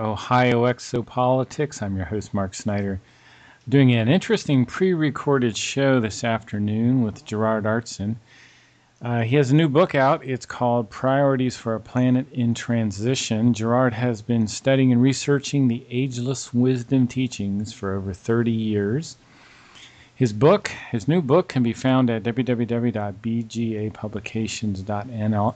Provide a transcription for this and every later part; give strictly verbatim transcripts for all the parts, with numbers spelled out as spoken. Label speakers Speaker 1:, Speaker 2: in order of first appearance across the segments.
Speaker 1: Ohio Exopolitics. I'm your host, Mark Snyder, doing an interesting pre-recorded show this afternoon with Gerard Artson. Uh, he has a new book out. It's called Priorities for a Planet in Transition. Gerard has been studying and researching the ageless wisdom teachings for over thirty years. His book, his new book, can be found at w w w dot b g a publications dot n l,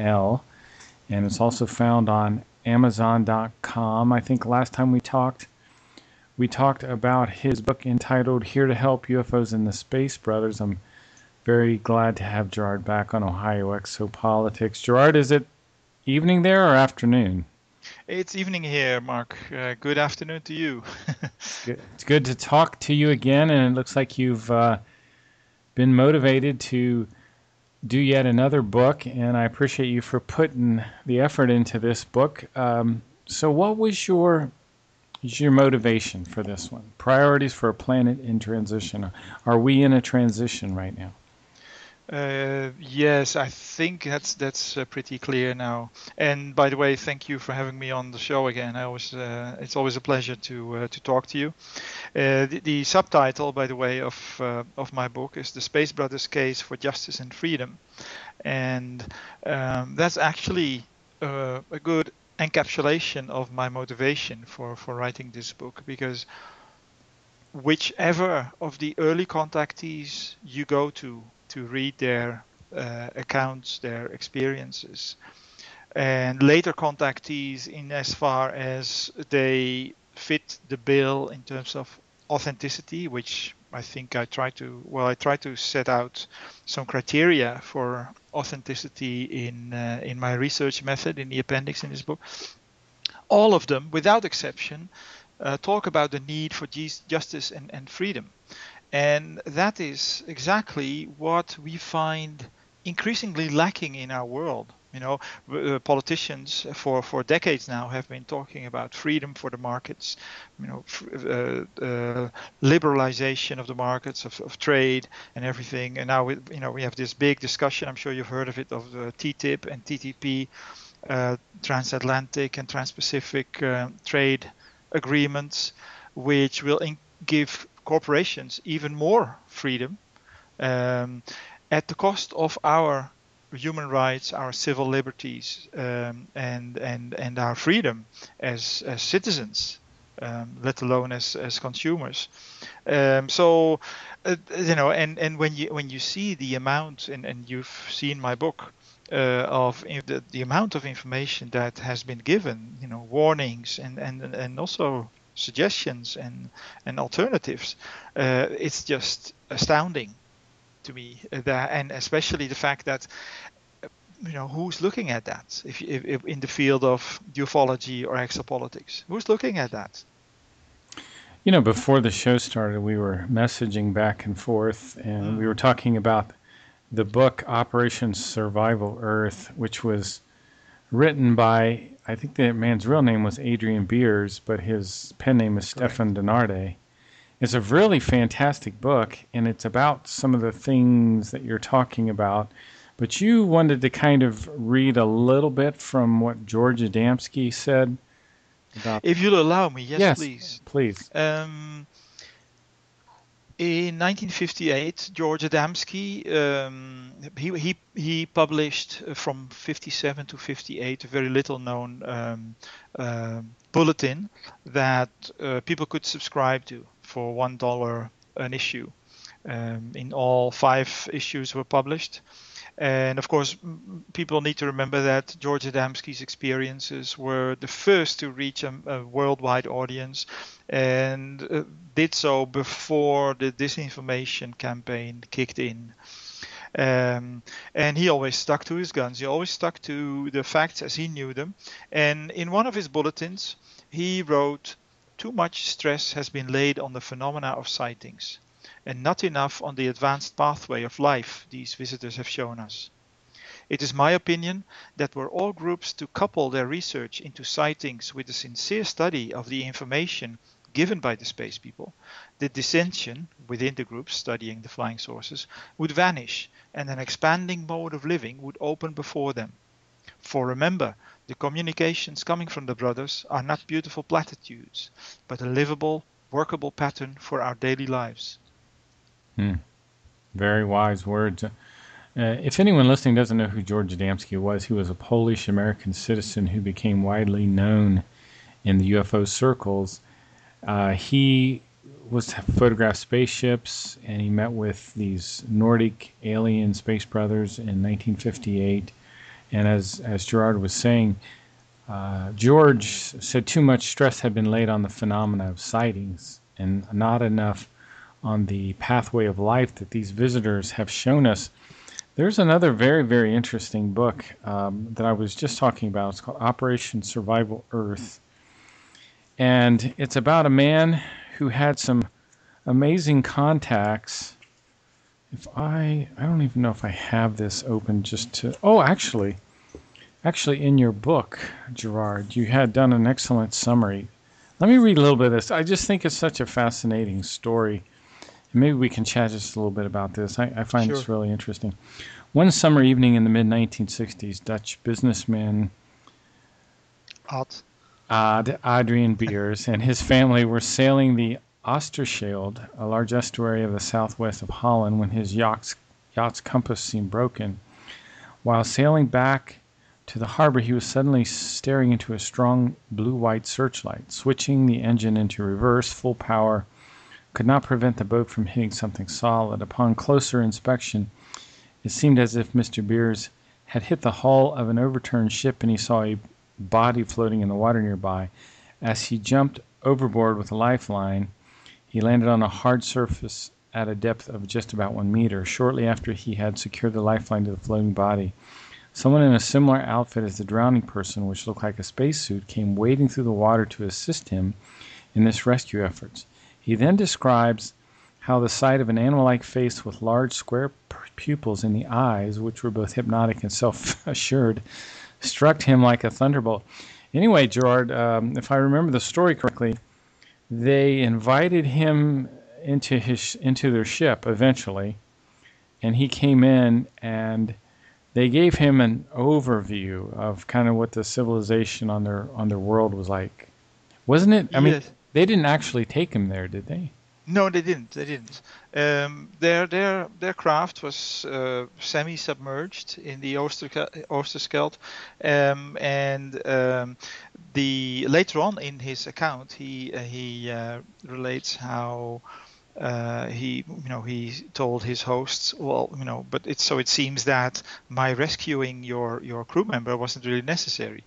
Speaker 1: and it's also found on amazon dot com. I think last time we talked, we talked about his book entitled Here to Help U F Os and the Space Brothers. I'm very glad to have Gerard back on Ohio Exopolitics. Gerard, is it evening there or afternoon?
Speaker 2: It's evening here, Mark. Uh, good afternoon to you.
Speaker 1: Good. It's good to talk to you again, and it looks like you've uh, been motivated to do yet another book, and I appreciate you for putting the effort into this book. Um, so what was your your motivation for this one? Priorities for a Planet in Transition. Are we in a transition right now?
Speaker 2: Uh, yes, I think that's that's uh, pretty clear now. And by the way, thank you for having me on the show again. I always, uh, it's always a pleasure to uh, to talk to you. Uh, the, the subtitle, by the way, of uh, of my book is The Space Brothers Case for Justice and Freedom, and um, that's actually uh, a good encapsulation of my motivation for for writing this book, because whichever of the early contactees you go to to read their uh, accounts, their experiences, and later contactees in as far as they fit the bill in terms of authenticity, which I think I try to, well, I try to set out some criteria for authenticity in uh, in my research method in the appendix in this book. All of them, without exception, uh, talk about the need for justice and, and freedom. And that is exactly what we find increasingly lacking in our world. You know, uh, politicians for, for decades now have been talking about freedom for the markets, you know, uh, uh, liberalization of the markets, of, of trade and everything. And now, we, you know, we have this big discussion, I'm sure you've heard of it, of the T T I P and T T P, uh, transatlantic and trans-Pacific uh, trade agreements, which will in- give corporations even more freedom um, at the cost of our human rights, our civil liberties, um, and and and our freedom as as citizens, um, let alone as as consumers. Um, so uh, you know, and and when you when you see the amount, and and you've seen my book. Uh, of the, the amount of information that has been given, you know, warnings and and and also suggestions and and alternatives, uh, it's just astounding to me, uh, that, and especially the fact that, you know, who's looking at that if, if, if in the field of ufology or exopolitics, who's looking at that?
Speaker 1: You know, before the show started, we were messaging back and forth, and mm. we were talking about the book Operation Survival Earth, which was written by, I think that man's real name was Adrian Beers, but his pen name is Correct. Stefan Denarde. It's a really fantastic book, and it's about some of the things that you're talking about. But you wanted to kind of read a little bit from what George Adamski said about.
Speaker 2: If you'll allow me, yes,
Speaker 1: yes
Speaker 2: please.
Speaker 1: Please.
Speaker 2: Um, In nineteen fifty-eight, George Adamski, um, he, he he published from fifty-seven to fifty-eight a very little known um, uh, bulletin that uh, people could subscribe to for one dollar an issue. Um, in all, five issues were published. And of course, people need to remember that George Adamski's experiences were the first to reach a, a worldwide audience, and uh, did so before the disinformation campaign kicked in. Um, and he always stuck to his guns. He always stuck to the facts as he knew them. And in one of his bulletins, he wrote, "Too much stress has been laid on the phenomena of sightings, and not enough on the advanced pathway of life these visitors have shown us. It is my opinion that were all groups to couple their research into sightings with a sincere study of the information given by the space people, the dissension within the groups studying the flying saucers would vanish, and an expanding mode of living would open before them. For remember, The communications coming from the brothers are not beautiful platitudes, but a livable, workable pattern for our daily lives.
Speaker 1: Hmm. Very wise words. Uh, if anyone listening doesn't know who George Adamski was, he was a Polish-American citizen who became widely known in the U F O circles. Uh, he was photographed spaceships, and he met with these Nordic alien space brothers in nineteen fifty-eight. And as as Gerard was saying, uh, George said too much stress had been laid on the phenomena of sightings and not enough on the pathway of life that these visitors have shown us. There's another very, very interesting book um, that I was just talking about. It's called Operation Survival Earth. And it's about a man who had some amazing contacts. If I, I don't even know if I have this open just to, oh, actually, actually in your book, Gerard, you had done an excellent summary. Let me read a little bit of this. I just think it's such a fascinating story. Maybe we can chat just a little bit about this. I, I find
Speaker 2: Sure.
Speaker 1: this really interesting. One summer evening in the mid nineteen sixties, Dutch businessman
Speaker 2: Odd.
Speaker 1: Ad Adrian Beers and his family were sailing the Oosterschelde, a large estuary of the southwest of Holland, when his yacht's, yacht's compass seemed broken. While sailing back to the harbor, he was suddenly staring into a strong blue-white searchlight. Switching the engine into reverse, full power, could not prevent the boat from hitting something solid. Upon closer inspection, it seemed as if Mister Beers had hit the hull of an overturned ship, and he saw a body floating in the water nearby. As he jumped overboard with a lifeline, he landed on a hard surface at a depth of just about one meter. Shortly after he had secured the lifeline to the floating body, someone in a similar outfit as the drowning person, which looked like a spacesuit, came wading through the water to assist him in this rescue effort. He then describes how the sight of an animal-like face with large square pupils in the eyes, which were both hypnotic and self-assured, struck him like a thunderbolt. Anyway, Gerard, um, if I remember the story correctly, they invited him into his into their ship eventually, and he came in, and they gave him an overview of kind of what the civilization on their on their world was like. Wasn't it? I mean,
Speaker 2: Yes.
Speaker 1: they didn't actually take him there, did they?
Speaker 2: No, they didn't. They didn't. Um, their their their craft was uh, semi-submerged in the Oosterke- Oosterschelde, um, and um, the later on in his account, he uh, he uh, relates how uh, he you know he told his hosts, well, you know, but it's so it seems that my rescuing your your crew member wasn't really necessary.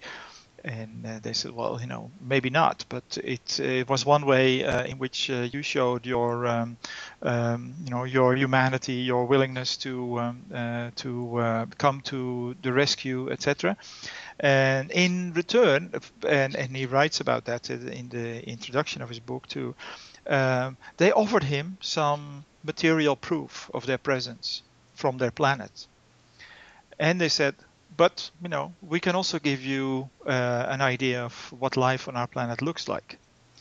Speaker 2: And uh, they said, well, you know, maybe not, but it, it was one way uh, in which uh, you showed your, um, um, you know, your humanity, your willingness to um, uh, to uh, come to the rescue, et cetera. And in return, and, and he writes about that in the introduction of his book too, um, they offered him some material proof of their presence from their planet. And they said, but, you know, we can also give you uh, an idea of what life on our planet looks like.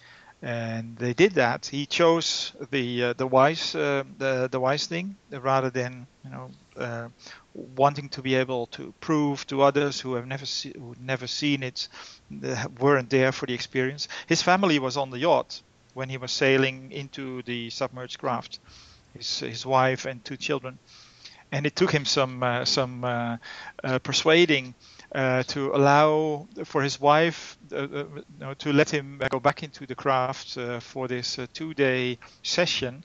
Speaker 2: And they did that. He chose the uh, the wise uh, the the wise thing rather than you know uh, wanting to be able to prove to others who have never see, who never seen it, weren't there for the experience. His family was on the yacht when he was sailing into the submerged craft. His his wife and two children. And it took him some uh, some uh, uh, persuading uh, to allow for his wife uh, uh, you know, to let him go back into the craft uh, for this uh, two-day session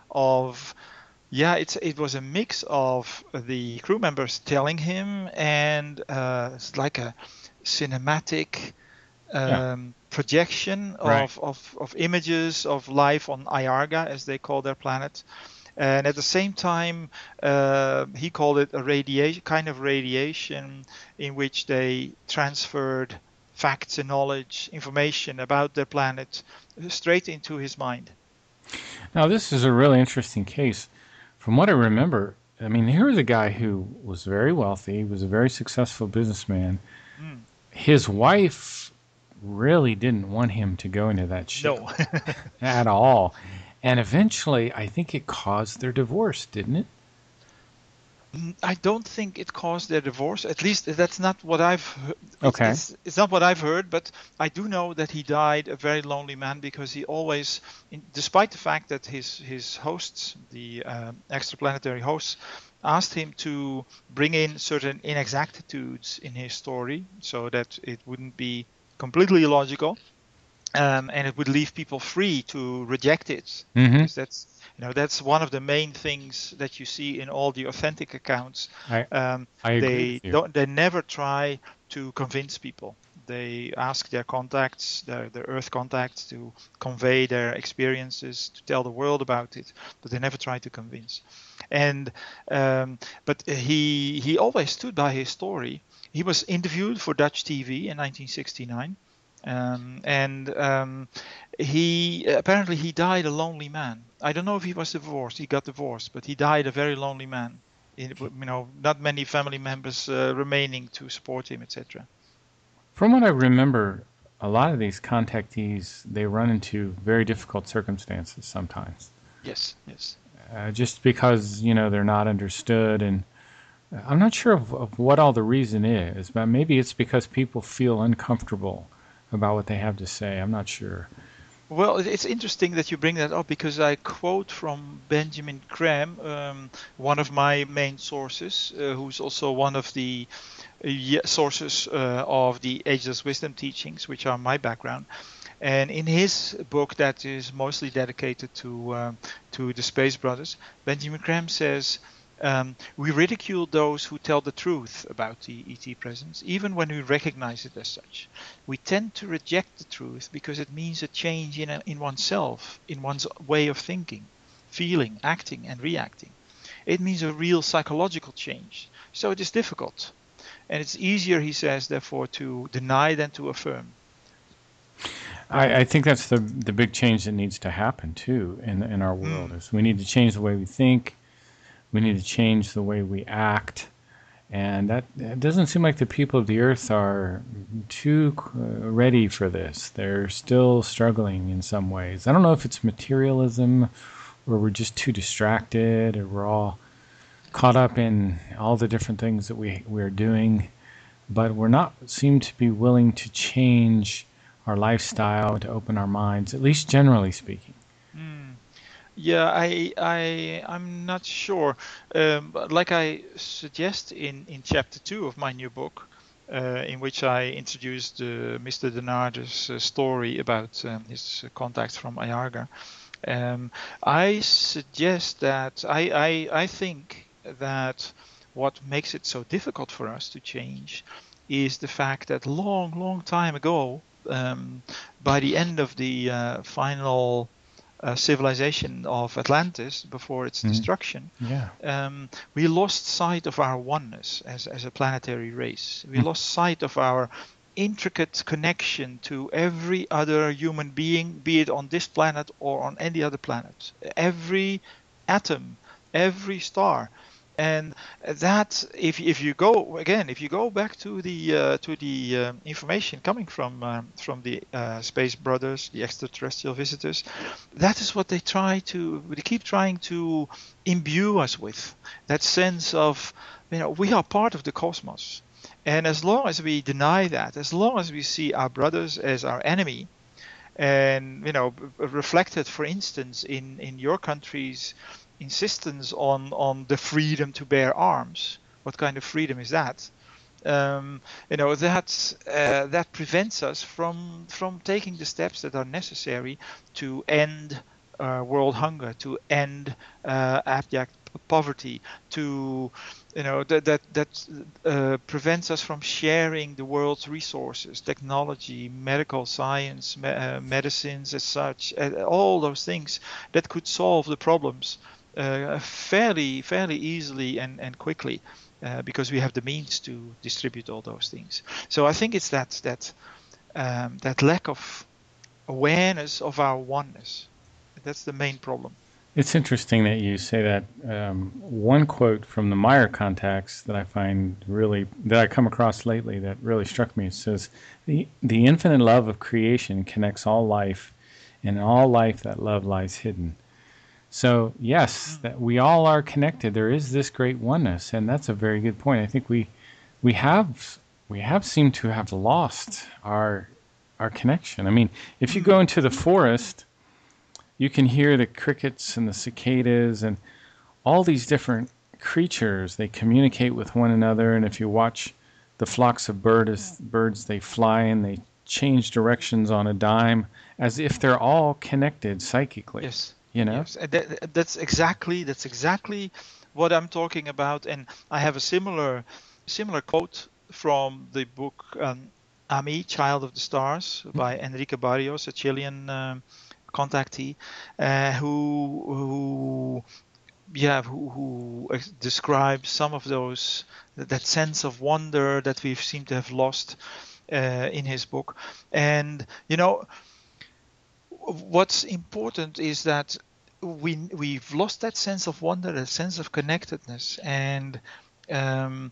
Speaker 2: of yeah it's it was a mix of the crew members telling him and uh, it's like a cinematic um,
Speaker 1: Yeah.
Speaker 2: projection
Speaker 1: Right.
Speaker 2: of, of of images of life on Iarga, as they call their planet. And at the same time, uh, he called it a radiation, kind of radiation, in which they transferred facts and knowledge, information about their planet, straight into his mind.
Speaker 1: Now, this is a really interesting case. From what I remember, I mean, here was a guy who was very wealthy, was a very successful businessman.
Speaker 2: Mm.
Speaker 1: His wife really didn't want him to go into that ship
Speaker 2: No.
Speaker 1: at all. And eventually, I think it caused their divorce, didn't it?
Speaker 2: I don't think it caused their divorce. At least that's not what I've. It's,
Speaker 1: Okay.
Speaker 2: it's it's not what I've heard, but I do know that he died a very lonely man because he always, despite the fact that his his hosts, the uh, extraplanetary hosts, asked him to bring in certain inexactitudes in his story so that it wouldn't be completely illogical, um, and it would leave people free to reject it,
Speaker 1: Mm-hmm.
Speaker 2: because that's you know that's one of the main things that you see in all the authentic accounts.
Speaker 1: I
Speaker 2: Um,
Speaker 1: I agree
Speaker 2: they
Speaker 1: with you.
Speaker 2: don't they never try to convince people. They ask their contacts, their, their Earth contacts, to convey their experiences, to tell the world about it, but they never try to convince. And um, but he he always stood by his story. He was interviewed for Dutch T V in nineteen sixty-nine, um, and um, he apparently he died a lonely man. I don't know if he was divorced. He got divorced, but he died a very lonely man. It, you know, not many family members uh, remaining to support him, et cetera.
Speaker 1: From what I remember, a lot of these contactees, they run into very difficult circumstances sometimes.
Speaker 2: Yes, yes.
Speaker 1: Uh, just because, you know, they're not understood. And I'm not sure of, of what all the reason is, but maybe it's because people feel uncomfortable about what they have to say. I'm not sure.
Speaker 2: Well, it's interesting that you bring that up because I quote from Benjamin Graham, um, one of my main sources, uh, who's also one of the uh, sources uh, of the Ageless Wisdom teachings, which are my background. And in his book, that is mostly dedicated to uh, to the Space Brothers, Benjamin Graham says, um, we ridicule those who tell the truth about the E T presence, even when we recognize it as such. We tend to reject the truth because it means a change in, a, in oneself, in one's way of thinking, feeling, acting, and reacting. It means a real psychological change. So it is difficult. And it's easier, he says, therefore, to deny than to affirm.
Speaker 1: I, I think that's the the big change that needs to happen too in in our world.
Speaker 2: Mm.
Speaker 1: Is we need to change the way we think, we need to change the way we act, and that it doesn't seem like the people of the earth are too uh, ready for this. They're still struggling in some ways. I don't know if it's materialism, or we're just too distracted, or we're all caught up in all the different things that we we're doing, but we're not seem to be willing to change our lifestyle, to open our minds, at least generally speaking.
Speaker 2: Mm. Yeah, I, I, I'm not sure. Um, but like I suggest in, in chapter two of my new book, uh, in which I introduced uh, Mister Denarde's uh, story about um, his contacts from Ayarga, um, I suggest that I, I, I think that what makes it so difficult for us to change is the fact that long, long time ago, um, by the end of the uh, final uh, civilization of Atlantis, before its
Speaker 1: Mhm.
Speaker 2: destruction,
Speaker 1: Yeah.
Speaker 2: um, we lost sight of our oneness as, as a planetary race. We
Speaker 1: Mm.
Speaker 2: lost sight of our intricate connection to every other human being, be it on this planet or on any other planet. Every atom, every star. And that, if if you go again, if you go back to the uh, to the uh, information coming from um, from the uh, Space Brothers, the extraterrestrial visitors, that is what they try to. They keep trying to imbue us with that sense of, you know, we are part of the cosmos, and as long as we deny that, as long as we see our brothers as our enemy, and you know, reflected, for instance, in in your country's insistence on on the freedom to bear arms. What kind of freedom is that? Um, you know, that uh, that prevents us from from taking the steps that are necessary to end uh, world hunger, to end uh, abject poverty, to, you know, that that that uh, prevents us from sharing the world's resources, technology, medical science, me- uh, medicines as such, uh, all those things that could solve the problems uh, fairly fairly easily and and quickly, uh, because we have the means to distribute all those things. So I think it's that that um, that lack of awareness of our oneness. That's the main problem.
Speaker 1: It's interesting that you say that. Um, one quote from the Meyer contacts that I find really, that I come across lately that really struck me. It says, the, the infinite love of creation connects all life, and in all life that love lies hidden. So yes,
Speaker 2: Mm.
Speaker 1: that we all are connected. There is this great oneness, and that's a very good point. I think we we have we have seemed to have lost our our connection. I mean, if you go into the forest, you can hear the crickets and the cicadas and all these different creatures. They communicate with one another, and if you watch the flocks of birds, birds they fly and they change directions on a dime, as if they're all connected psychically.
Speaker 2: Yes.
Speaker 1: You know?
Speaker 2: Yes. And that, that's exactly that's exactly what I'm talking about. And I have a similar similar quote from the book um, Ami, Child of the Stars, by Enrique Barrios, a Chilean um, contactee, uh, who who yeah who, who ex- describes some of those that sense of wonder that we've seemed to have lost uh, in his book. And you know, what's important is that we we've lost that sense of wonder, that sense of connectedness, and um,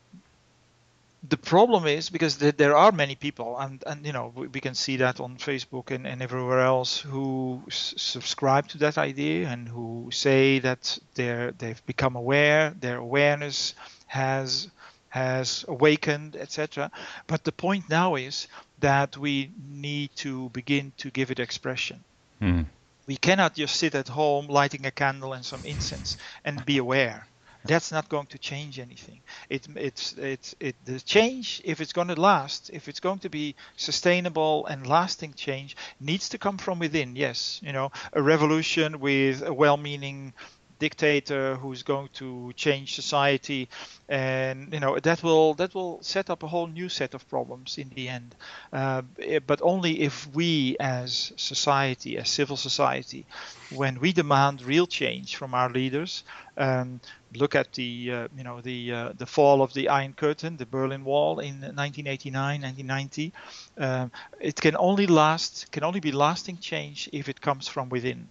Speaker 2: the problem is because there, there are many people, and and you know we, we can see that on Facebook and, and everywhere else, who s- subscribe to that idea and who say that they're they've become aware, their awareness has has awakened, et cetera. But the point now is that we need to begin to give it expression.
Speaker 1: Hmm.
Speaker 2: We cannot just sit at home lighting a candle and some incense and be aware. That's not going to change anything. It, it's, it's, it, the change, if it's going to last, if it's going to be sustainable and lasting change, needs to come from within. Yes, you know, a revolution with a well-meaning dictator who's going to change society, and you know that will that will set up a whole new set of problems in the end. Uh, but only if we, as society, as civil society, when we demand real change from our leaders. Um, look at the uh, you know the uh, the fall of the Iron Curtain, the Berlin Wall in nineteen eighty-nine, nineteen ninety. Um, it can only last, can only be lasting change if it comes from within.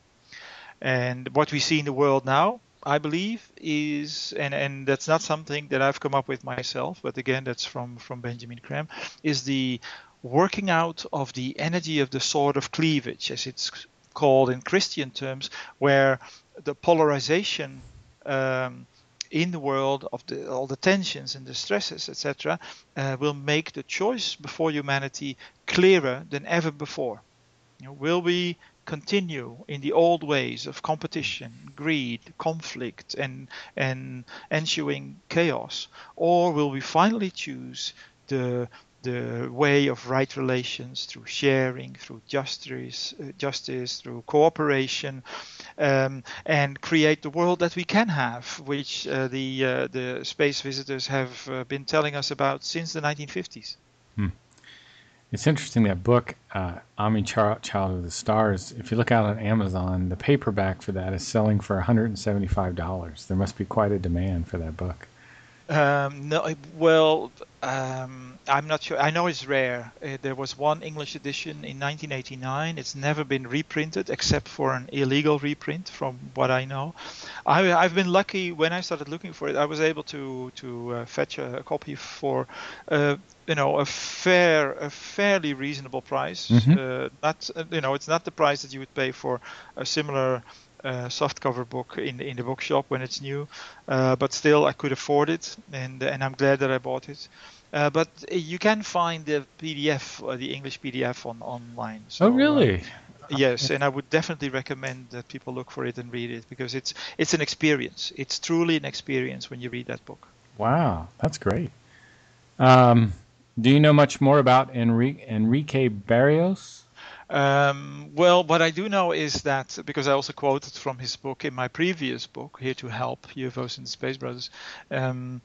Speaker 2: And what we see in the world now, I believe, is, and and that's not something that I've come up with myself, but again, that's from from Benjamin Graham, is the working out of the energy of the sword of cleavage, as it's called in Christian terms, where the polarization um, in the world of the, all the tensions and the stresses, et cetera, uh, will make the choice before humanity clearer than ever before. You know, will we continue in the old ways of competition, greed, conflict, and and ensuing chaos, or will we finally choose the the way of right relations through sharing, through justice, uh, justice through cooperation, um, and create the world that we can have, which uh, the uh, the space visitors have uh, been telling us about since the nineteen fifties.
Speaker 1: Hmm. It's interesting, that book, uh, Ami, Child of the Stars. If you look out on Amazon, the paperback for that is selling for one hundred seventy-five dollars. There must be quite a demand for that book.
Speaker 2: Um, no, I- well, um, I'm not sure. I know it's rare. Uh, there was one English edition in nineteen eighty-nine. It's never been reprinted except for an illegal reprint, from what I know. I, I've been lucky when I started looking for it. I was able to to uh, fetch a, a copy for, uh, you know, a fair, a fairly reasonable price.
Speaker 1: Mm-hmm.
Speaker 2: Uh, not, uh, you know, it's not the price that you would pay for a similar uh, softcover book in in the bookshop when it's new. Uh, but still I could afford it, and and I'm glad that I bought it. Uh, but you can find the P D F, uh, the English P D F on online.
Speaker 1: Oh,
Speaker 2: So um,
Speaker 1: really?
Speaker 2: yes, and I would definitely recommend that people look for it and read it, because it's it's an experience. It's truly an experience when you read that book.
Speaker 1: Wow, that's great. Um, do you know much more about Enrique, Enrique Barrios?
Speaker 2: Um, well, what I do know is that, because I also quoted from his book in my previous book, Here to Help, U F Os and the Space Brothers, um,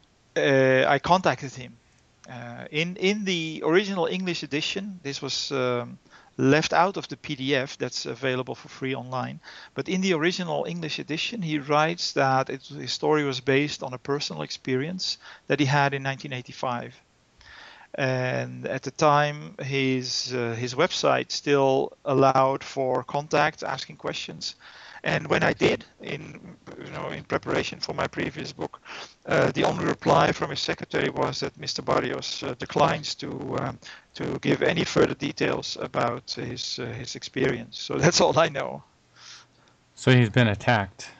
Speaker 2: uh, I contacted him. Uh, in in the original English edition, this was um, left out of the P D F that's available for free online. But in the original English edition, he writes that it, his story was based on a personal experience that he had in nineteen eighty-five. And at the time, his uh, his website still allowed for contact, asking questions. And when I did, in you know, in preparation for my previous book, uh, the only reply from his secretary was that Mister Barrios uh, declines to um, to give any further details about his uh, his experience. So that's all I know.
Speaker 1: So he's been attacked.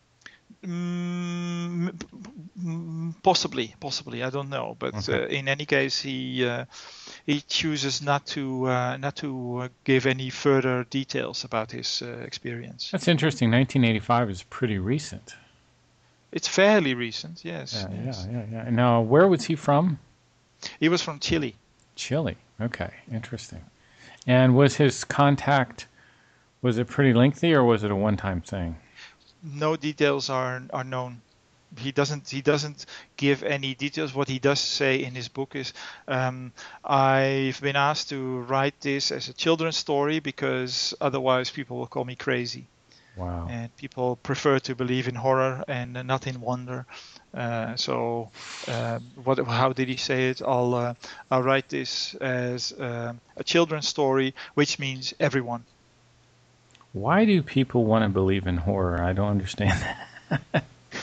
Speaker 2: Mm, possibly, possibly. I don't know, but
Speaker 1: Okay.
Speaker 2: uh, in any case, he uh, he chooses not to uh, not to uh, give any further details about his uh, experience.
Speaker 1: That's interesting. nineteen eighty-five is pretty recent.
Speaker 2: It's fairly recent, yes.
Speaker 1: Yeah,
Speaker 2: yes.
Speaker 1: yeah, yeah, yeah. And now, where was he from?
Speaker 2: He was from Chile.
Speaker 1: Chile. Okay, interesting. And was his contact, was it pretty lengthy or was it a one-time thing?
Speaker 2: No details are are known. He doesn't he doesn't give any details. What he does say in his book is, um, I've been asked to write this as a children's story because otherwise people will call me crazy.
Speaker 1: Wow.
Speaker 2: And people prefer to believe in horror and not in wonder. Uh, so, uh, what? How did he say it? I'll uh, I'll write this as uh, a children's story, which means everyone.
Speaker 1: Why do people want to believe in horror? I don't understand that.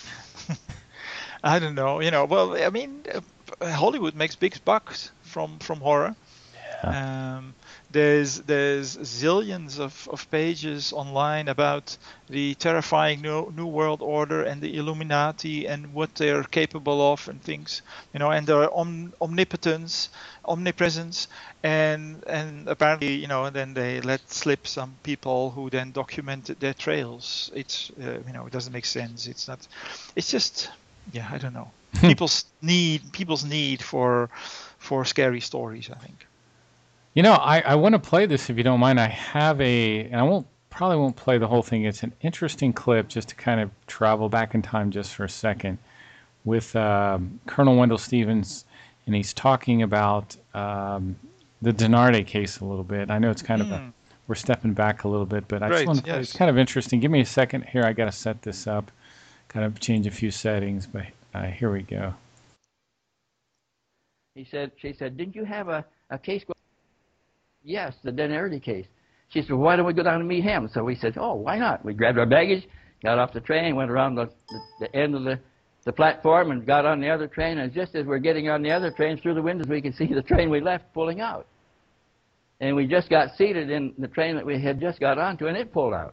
Speaker 2: I don't know. You know, well, I mean, uh, Hollywood makes big bucks from from horror.
Speaker 1: Yeah.
Speaker 2: Um, there's there's zillions of, of pages online about the terrifying new new world order and the Illuminati and what they're capable of and things, you know, and their om, omnipotence, omnipresence, and and apparently, you know, then they let slip some people who then documented their trails. It's uh, you know, it doesn't make sense. It's not. It's just. Yeah, I don't know. People's need, people's need for, for scary stories, I think.
Speaker 1: You know, I, I want to play this if you don't mind. I have a, and I won't probably won't play the whole thing. It's an interesting clip just to kind of travel back in time just for a second with um, Colonel Wendell Stevens, and he's talking about um, the DiNardi case a little bit. I know it's kind mm. of a, we're stepping back a little bit, but I
Speaker 2: right,
Speaker 1: just want to
Speaker 2: yes.
Speaker 1: play. It's kind of interesting. Give me a second here. I got to set this up. Kind of change a few settings, but uh, here we go.
Speaker 3: He said, she said, didn't you have a, a case? Go yes, the DiNardi case. She said, well, why don't we go down and meet him? So we said, oh, why not? We grabbed our baggage, got off the train, went around the, the, the end of the, the platform and got on the other train. And just as we're getting on the other train, through the windows, we could see the train we left pulling out. And we just got seated in the train that we had just got onto, and it pulled out.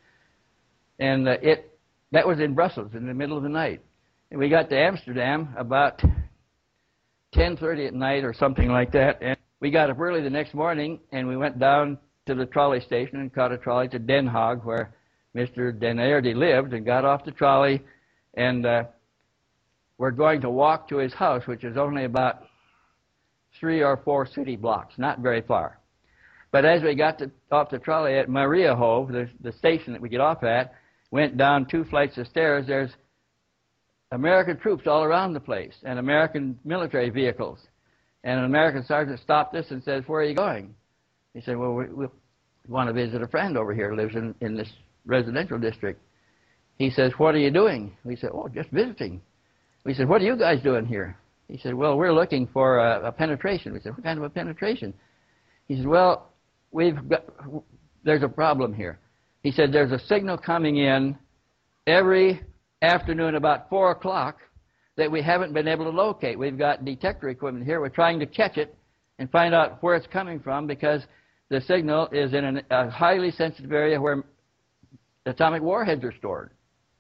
Speaker 3: And uh, it that was in Brussels in the middle of the night. And we got to Amsterdam about ten thirty at night or something like that. And we got up early the next morning, and we went down to the trolley station and caught a trolley to Den Haag, where Mister DiNardi lived, and got off the trolley. And uh, we're going to walk to his house, which is only about three or four city blocks, not very far. But as we got to, off the trolley at Mariahove, the, the station that we get off at, went down two flights of stairs, there's American troops all around the place and American military vehicles. And an American sergeant stopped us and says, where are you going? He said, well, we, we want to visit a friend over here who lives in, in this residential district. He says, what are you doing? We said, oh, just visiting. We said, what are you guys doing here? He said, well, we're looking for a, a penetration. We said, what kind of a penetration? He said, well, we've got, there's a problem here. He said, there's a signal coming in every afternoon about four o'clock that we haven't been able to locate. We've got detector equipment here. We're trying to catch it and find out where it's coming from because the signal is in an, a highly sensitive area where atomic warheads are stored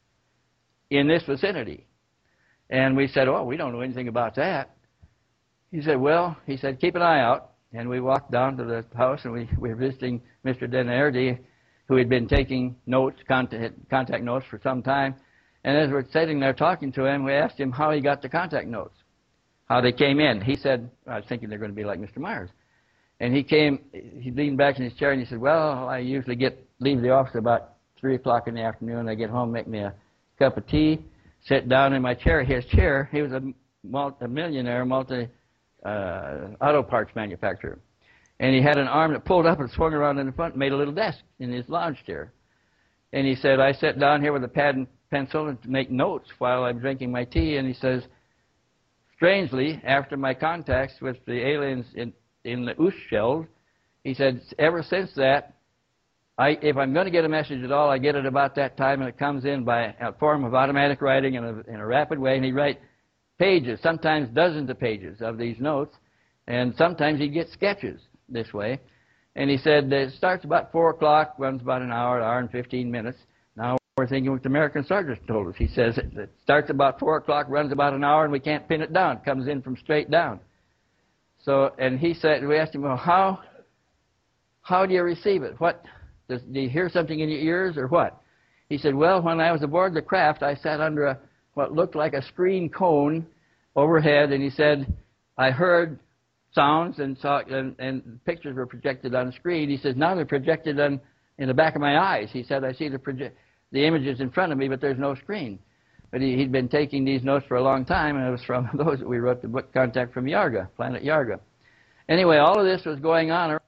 Speaker 3: in this vicinity. And we said, oh, we don't know anything about that. He said, well, he said, keep an eye out. And we walked down to the house, and we, we were visiting Mister DiNardi, who had been taking notes, contact, contact notes for some time. And as we're sitting there talking to him, we asked him how he got the contact notes, how they came in. He said, I was thinking they're going to be like Mister Myers. And he came, he leaned back in his chair, and he said, well, I usually get leave the office about three o'clock in the afternoon. I get home, make me a cup of tea, sit down in my chair, his chair. He was a, multi, a millionaire, multi uh, auto parts manufacturer. And he had an arm that pulled up and swung around in the front and made a little desk in his lounge chair. And he said, I sat down here with a pad and pencil and to make notes while I'm drinking my tea. And he says, strangely, after my contacts with the aliens in, in the Oost shells, he said, ever since that, I, if I'm going to get a message at all, I get it about that time, and it comes in by a form of automatic writing in a, in a rapid way. And he'd write pages, sometimes dozens of pages of these notes, and sometimes he'd get sketches this way. And he said it starts about four o'clock, runs about an hour, an hour and fifteen minutes. Now We're thinking what the American Sergeant told us. He says it, it starts about four o'clock, runs about an hour, and we can't pin it down. It comes in from straight down. So, and he said, we asked him, well, how, how do you receive it? What, does, do you hear something in your ears or what? He said, well, when I was aboard the craft, I sat under a, what looked like a screen cone overhead, and he said, I heard sounds and saw, and, and pictures were projected on the screen. He says, now they're projected on, in the back of my eyes. He said, I see the project. the images in front of me, but there's no screen. But he, he'd been taking these notes for a long time, and it was from those that we wrote the book, Contact from Yarga, Planet Yarga. Anyway, all of this was going on.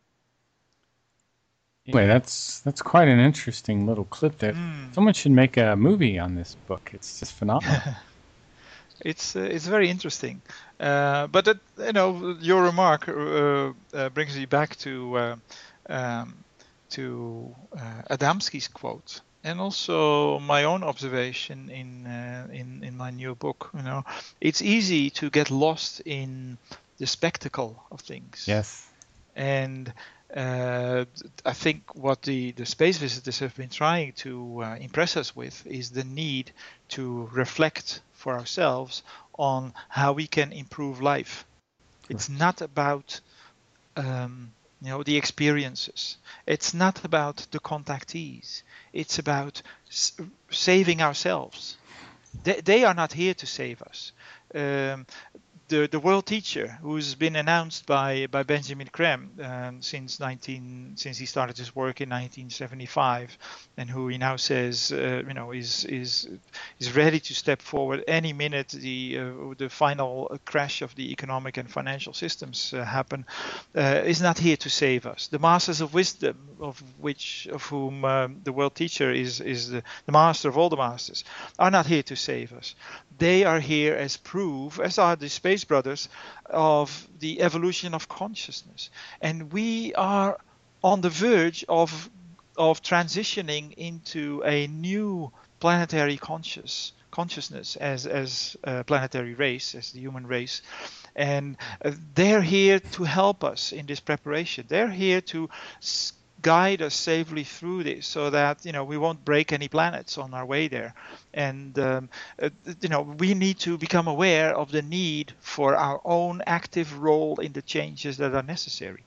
Speaker 1: Anyway, that's that's quite an interesting little clip there. Mm. Someone should make a movie on this book. It's just phenomenal.
Speaker 2: It's uh, it's very interesting, uh, but it, you know, your remark uh, uh, brings me back to uh, um, to uh, Adamski's quote. And also my own observation in uh, in in my new book. You know, it's easy to get lost in the spectacle of things.
Speaker 1: Yes.
Speaker 2: And uh, I think what the the space visitors have been trying to uh, impress us with is the need to reflect for ourselves on how we can improve life. It's not about um, you know, the experiences. It's not about the contactees. It's about s- saving ourselves. They, they are not here to save us. Um, the the world teacher, who's been announced by by Benjamin Creme um, since nineteen since he started his work in nineteen seventy-five, and who he now says uh, you know is is is ready to step forward any minute the uh, the final crash of the economic and financial systems uh, happen, uh, is not here to save us. The masters of wisdom, of which of whom um, the world teacher is is the, the master of all the masters, are not here to save us. They are here as proof, as are the Space Brothers, of the evolution of consciousness. And we are on the verge of of transitioning into a new planetary conscious consciousness as as a planetary race, as the human race. And uh, they're here to help us in this preparation. They're here to s- guide us safely through this, so that you know we won't break any planets on our way there. And um, uh, you know we need to become aware of the need for our own active role in the changes that are necessary.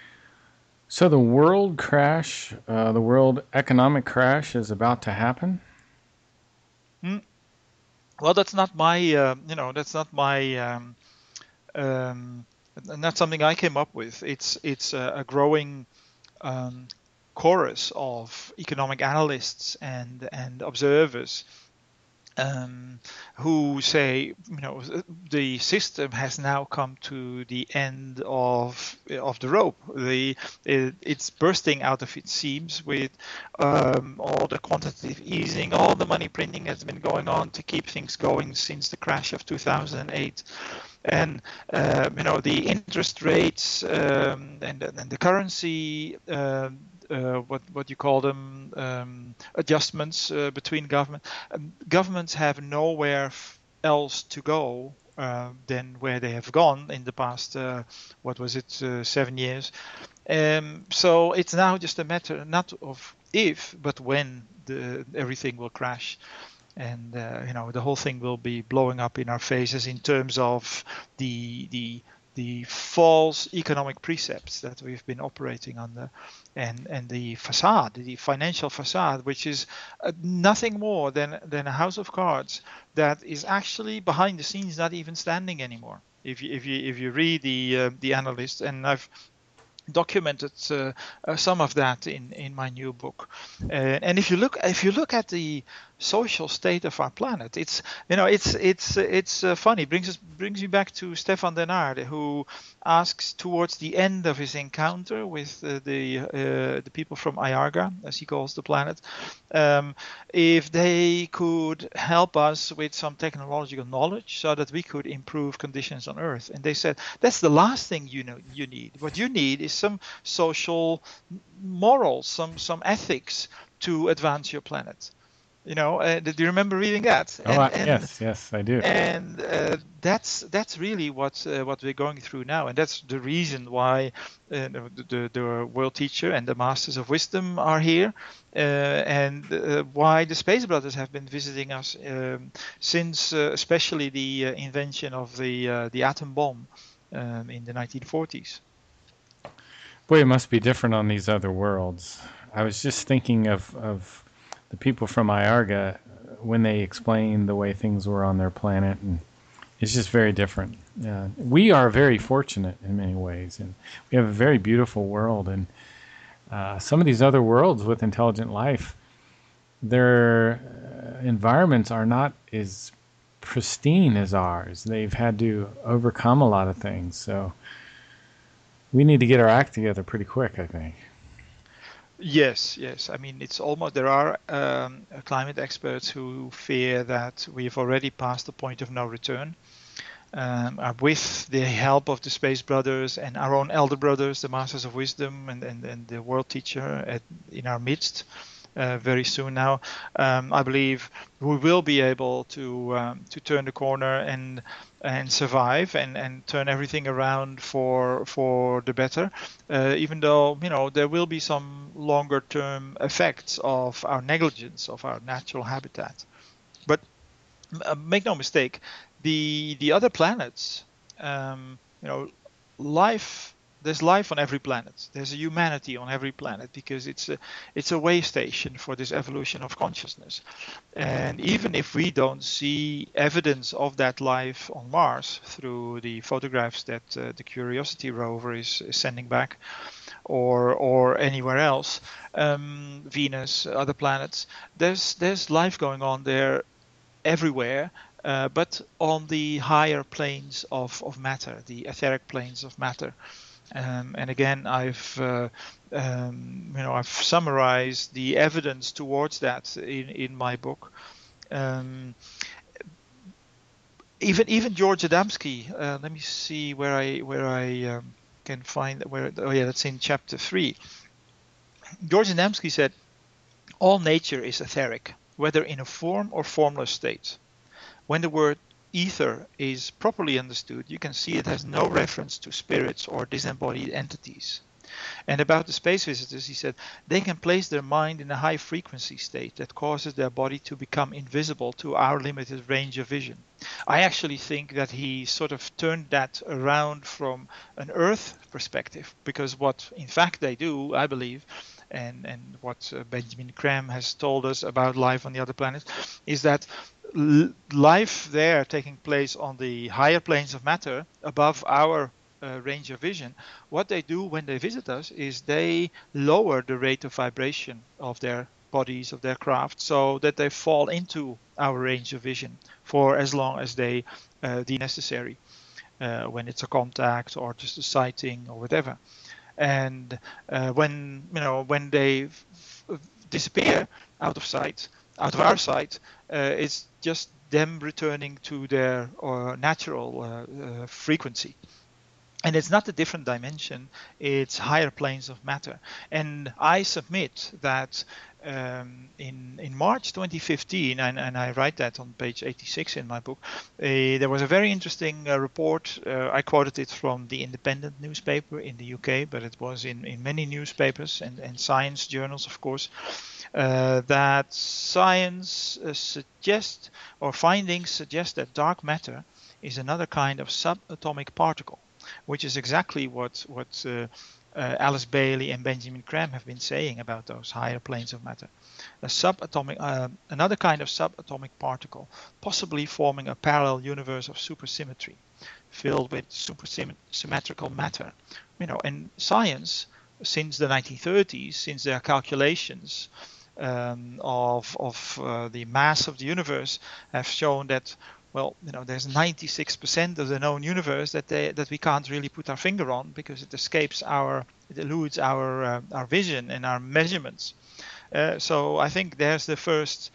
Speaker 1: So the world crash, uh, the world economic crash, is about to happen.
Speaker 2: Hmm. Well, that's not my uh, you know that's not my um, um, not something I came up with. It's it's a, a growing Um, chorus of economic analysts and and observers um, who say, you know, the system has now come to the end of of the rope. The it, it's bursting out of its seams with um, all the quantitative easing, all the money printing that's been going on to keep things going since the crash of two thousand eight. And uh, you know the interest rates um, and, and the currency, uh, uh, what what you call them, um, adjustments uh, between government. Um, governments have nowhere f- else to go uh, than where they have gone in the past. Uh, what was it, uh, seven years? Um, so it's now just a matter not of if, but when the everything will crash. And uh, you know the whole thing will be blowing up in our faces in terms of the the the false economic precepts that we've been operating under, and and the facade, the financial facade, which is uh, nothing more than than a house of cards that is actually behind the scenes not even standing anymore. If you if you if you read the uh, the analysts, and I've documented uh, uh, some of that in in my new book. Uh, and if you look if you look at the social state of our planet, it's you know it's it's it's uh, funny. Brings us brings me back to Stefan Denard, who asks towards the end of his encounter with uh, the uh, the people from Ayarga, as he calls the planet, um, if they could help us with some technological knowledge so that we could improve conditions on Earth. And they said that's the last thing you know you need. What you need is some social morals, some some ethics to advance your planet. You know, uh, do you remember reading that?
Speaker 1: Oh,
Speaker 2: And,
Speaker 1: I,
Speaker 2: and
Speaker 1: yes, yes, I do.
Speaker 2: and uh, that's that's really what uh, what we're going through now, and that's the reason why uh, the, the the world teacher and the masters of wisdom are here, uh, and uh, why the Space Brothers have been visiting us um, since, uh, especially the uh, invention of the uh, the atom bomb um, in the nineteen forties.
Speaker 1: Boy, it must be different on these other worlds. I was just thinking of of the people from Iarga when they explained the way things were on their planet, and it's just very different. Uh, we are very fortunate in many ways, and we have a very beautiful world. And uh, some of these other worlds with intelligent life, their uh, environments are not as pristine as ours. They've had to overcome a lot of things. So we need to get our act together pretty quick, I think.
Speaker 2: Yes, yes. I mean, it's almost, there are um, climate experts who fear that we've already passed the point of no return. Um, uh, with the help of the Space Brothers and our own elder brothers, the Masters of Wisdom, and, and, and the World Teacher at, in our midst uh, very soon now, um, I believe we will be able to um, to turn the corner and and survive and, and turn everything around for for the better. Uh, even though, you know, there will be some longer term effects of our negligence of our natural habitat. But uh, make no mistake, the the other planets, um, you know, life. There's life on every planet. There's a humanity on every planet because it's a it's a way station for this evolution of consciousness. And even if we don't see evidence of that life on Mars through the photographs that uh, the Curiosity rover is, is sending back, or or anywhere else, um, Venus, other planets, there's there's life going on there everywhere, uh, but on the higher planes of, of matter, the etheric planes of matter. Um, and again, I've uh, um, you know I've summarized the evidence towards that in, in my book. Um, even even George Adamski. Uh, let me see where I where I um, can find where. Oh yeah, that's in chapter three. George Adamski said, "All nature is etheric, whether in a form or formless state. When the word ether is properly understood, you can see it has no reference to spirits or disembodied entities." And about the space visitors, he said, they can place their mind in a high frequency state that causes their body to become invisible to our limited range of vision. I actually think that he sort of turned that around from an Earth perspective, because what in fact they do, I believe, and, and what uh, Benjamin Graham has told us about life on the other planets, is that life there taking place on the higher planes of matter above our uh, range of vision, what they do when they visit us is they lower the rate of vibration of their bodies, of their craft, so that they fall into our range of vision for as long as they uh, deem necessary, uh, when it's a contact or just a sighting or whatever. And uh, when you know when they f- f- disappear out of sight, out of our sight, uh, it's just them returning to their uh, natural uh, uh, frequency. And it's not a different dimension, it's higher planes of matter. And I submit that um, in in March twenty fifteen, and, and I write that on page eighty-six in my book, uh, there was a very interesting uh, report. Uh, I quoted it from the Independent newspaper in the U K, but it was in, in many newspapers and, and science journals, of course, uh, that science uh, suggests, or findings suggest, that dark matter is another kind of subatomic particle, which is exactly what what uh, uh, Alice Bailey and Benjamin Graham have been saying about those higher planes of matter. A subatomic, uh, another kind of subatomic particle, possibly forming a parallel universe of supersymmetry, filled with supersymmetrical matter. You know, and science, since the nineteen thirties, since their calculations um, of of uh, the mass of the universe, have shown that, well, you know, there's ninety-six percent of the known universe that they, that we can't really put our finger on because it escapes our, it eludes our uh, our vision and our measurements. Uh, so I think there's the first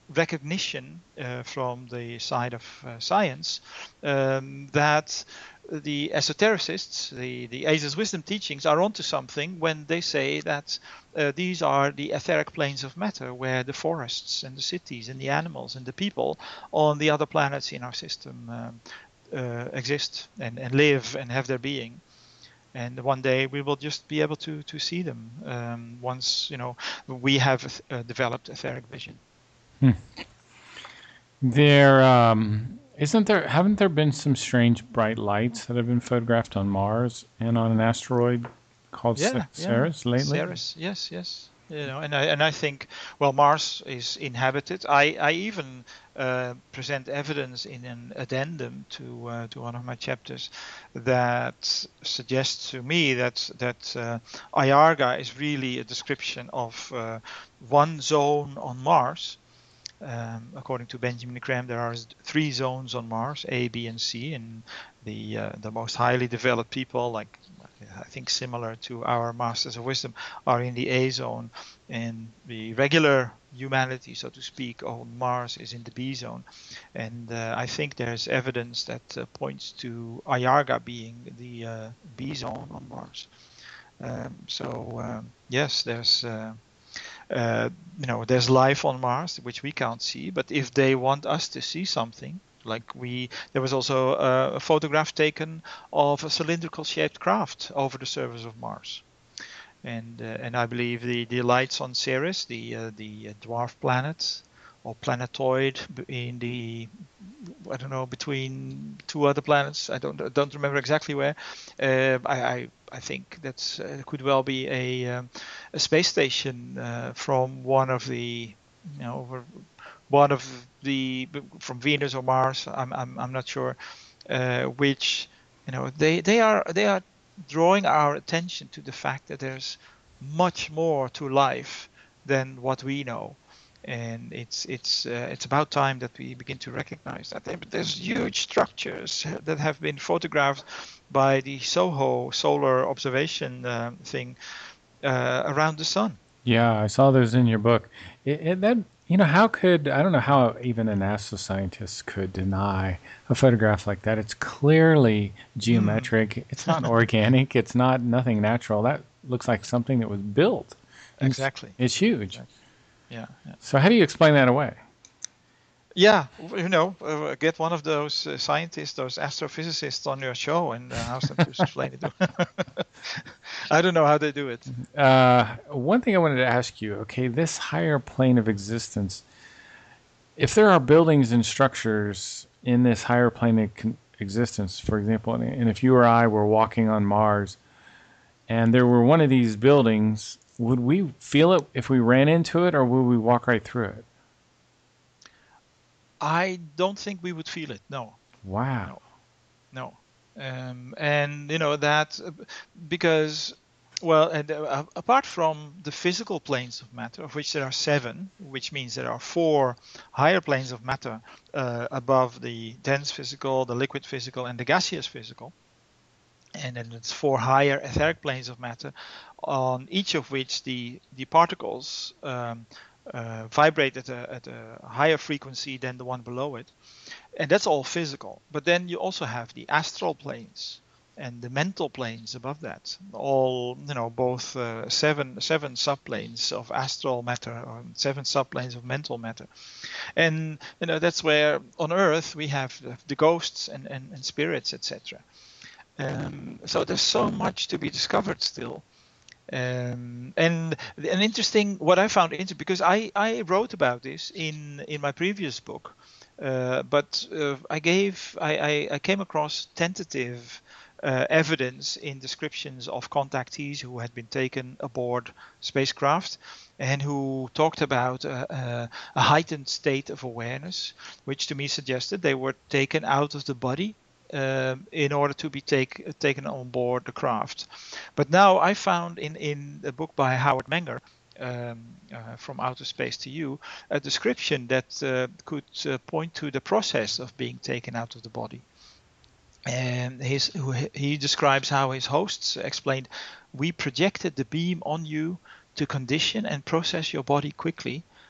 Speaker 2: recognition uh, from the side of uh, science um, that the esotericists, the, the Ageless Wisdom teachings, are onto something when they say that uh, these are the etheric planes of matter, where the forests and the cities and the animals and the people on the other planets in our system um, uh, exist and, and live and have their being. And one day we will just be able to to see them um, once, you know, we have uh, developed etheric vision.
Speaker 1: Hmm. There um, isn't there. Haven't there been some strange bright lights that have been photographed on Mars and on an asteroid called
Speaker 2: Yeah,
Speaker 1: Ceres
Speaker 2: yeah.
Speaker 1: lately?
Speaker 2: Ceres, yes, yes. You know, and I and I think, well, Mars is inhabited. I I even uh, present evidence in an addendum to uh, to one of my chapters that suggests to me that that uh, Iarga is really a description of uh, one zone on Mars. Um, according to Benjamin Graham, there are three zones on Mars: A, B, and C, and the uh, the most highly developed people, like I think similar to our Masters of Wisdom, are in the A zone, and the regular humanity, so to speak, on Mars is in the B zone. And uh, I think there's evidence that uh, points to Iarga being the uh, B zone on Mars. Um, so um, yes, there's. Uh, Uh, you know, there's life on Mars which we can't see, but if they want us to see something, like we, there was also a, a photograph taken of a cylindrical shaped craft over the surface of Mars, and uh, and I believe the the lights on Ceres, the uh, the dwarf planet or planetoid in the, I don't know, between two other planets. I don't don't remember exactly where. Uh, I, I I think that uh, could well be a um, a space station uh, from one of the, you know, one of the, from Venus or Mars. I'm I'm I'm not sure uh, which. You know, they they are they are drawing our attention to the fact that there's much more to life than what we know. And it's it's uh, it's about time that we begin to recognize that there's huge structures that have been photographed by the SOHO solar observation uh, thing uh, around the sun.
Speaker 1: Yeah, I saw those in your book. It, it, that you know, how could I don't know how even a NASA scientist could deny a photograph like that? It's clearly geometric. Mm. It's not organic. It's not nothing natural. That looks like something that was built.
Speaker 2: Exactly.
Speaker 1: It's, it's huge.
Speaker 2: Exactly. Yeah, yeah.
Speaker 1: So how do you explain that away?
Speaker 2: Yeah, you know, uh, get one of those uh, scientists, those astrophysicists on your show and uh, ask them to explain it. I don't know how they do it.
Speaker 1: Uh, one thing I wanted to ask you, okay, this higher plane of existence, if there are buildings and structures in this higher plane of con- existence, for example, and, and if you or I were walking on Mars and there were one of these buildings, would we feel it if we ran into it, or would we walk right through it?
Speaker 2: I don't think we would feel it. No.
Speaker 1: Wow.
Speaker 2: No. no. Um, and you know that because, well, and uh, apart from the physical planes of matter, of which there are seven, which means there are four higher planes of matter uh, above the dense physical, the liquid physical, and the gaseous physical. And then it's four higher etheric planes of matter, on each of which the the particles um, uh, vibrate at a, at a higher frequency than the one below it, and that's all physical. But then you also have the astral planes and the mental planes above that, all, you know, both uh, seven seven subplanes of astral matter, or seven subplanes of mental matter, and you know that's where on Earth we have the, the ghosts and, and, and spirits, et cetera. Um, so there's so much to be discovered still. Um, and an interesting, what I found interesting, because I, I wrote about this in, in my previous book, uh, but uh, I gave, I, I, I came across tentative uh, evidence in descriptions of contactees who had been taken aboard spacecraft and who talked about a, a, a heightened state of awareness, which to me suggested they were taken out of the body Um, in order to be take, taken on board the craft. But now I found in, in a book by Howard Menger, um, uh, From Outer Space to You, a description that uh, could uh, point to the process of being taken out of the body. And his, he describes how his hosts explained, we projected the beam on you to condition and process your body quickly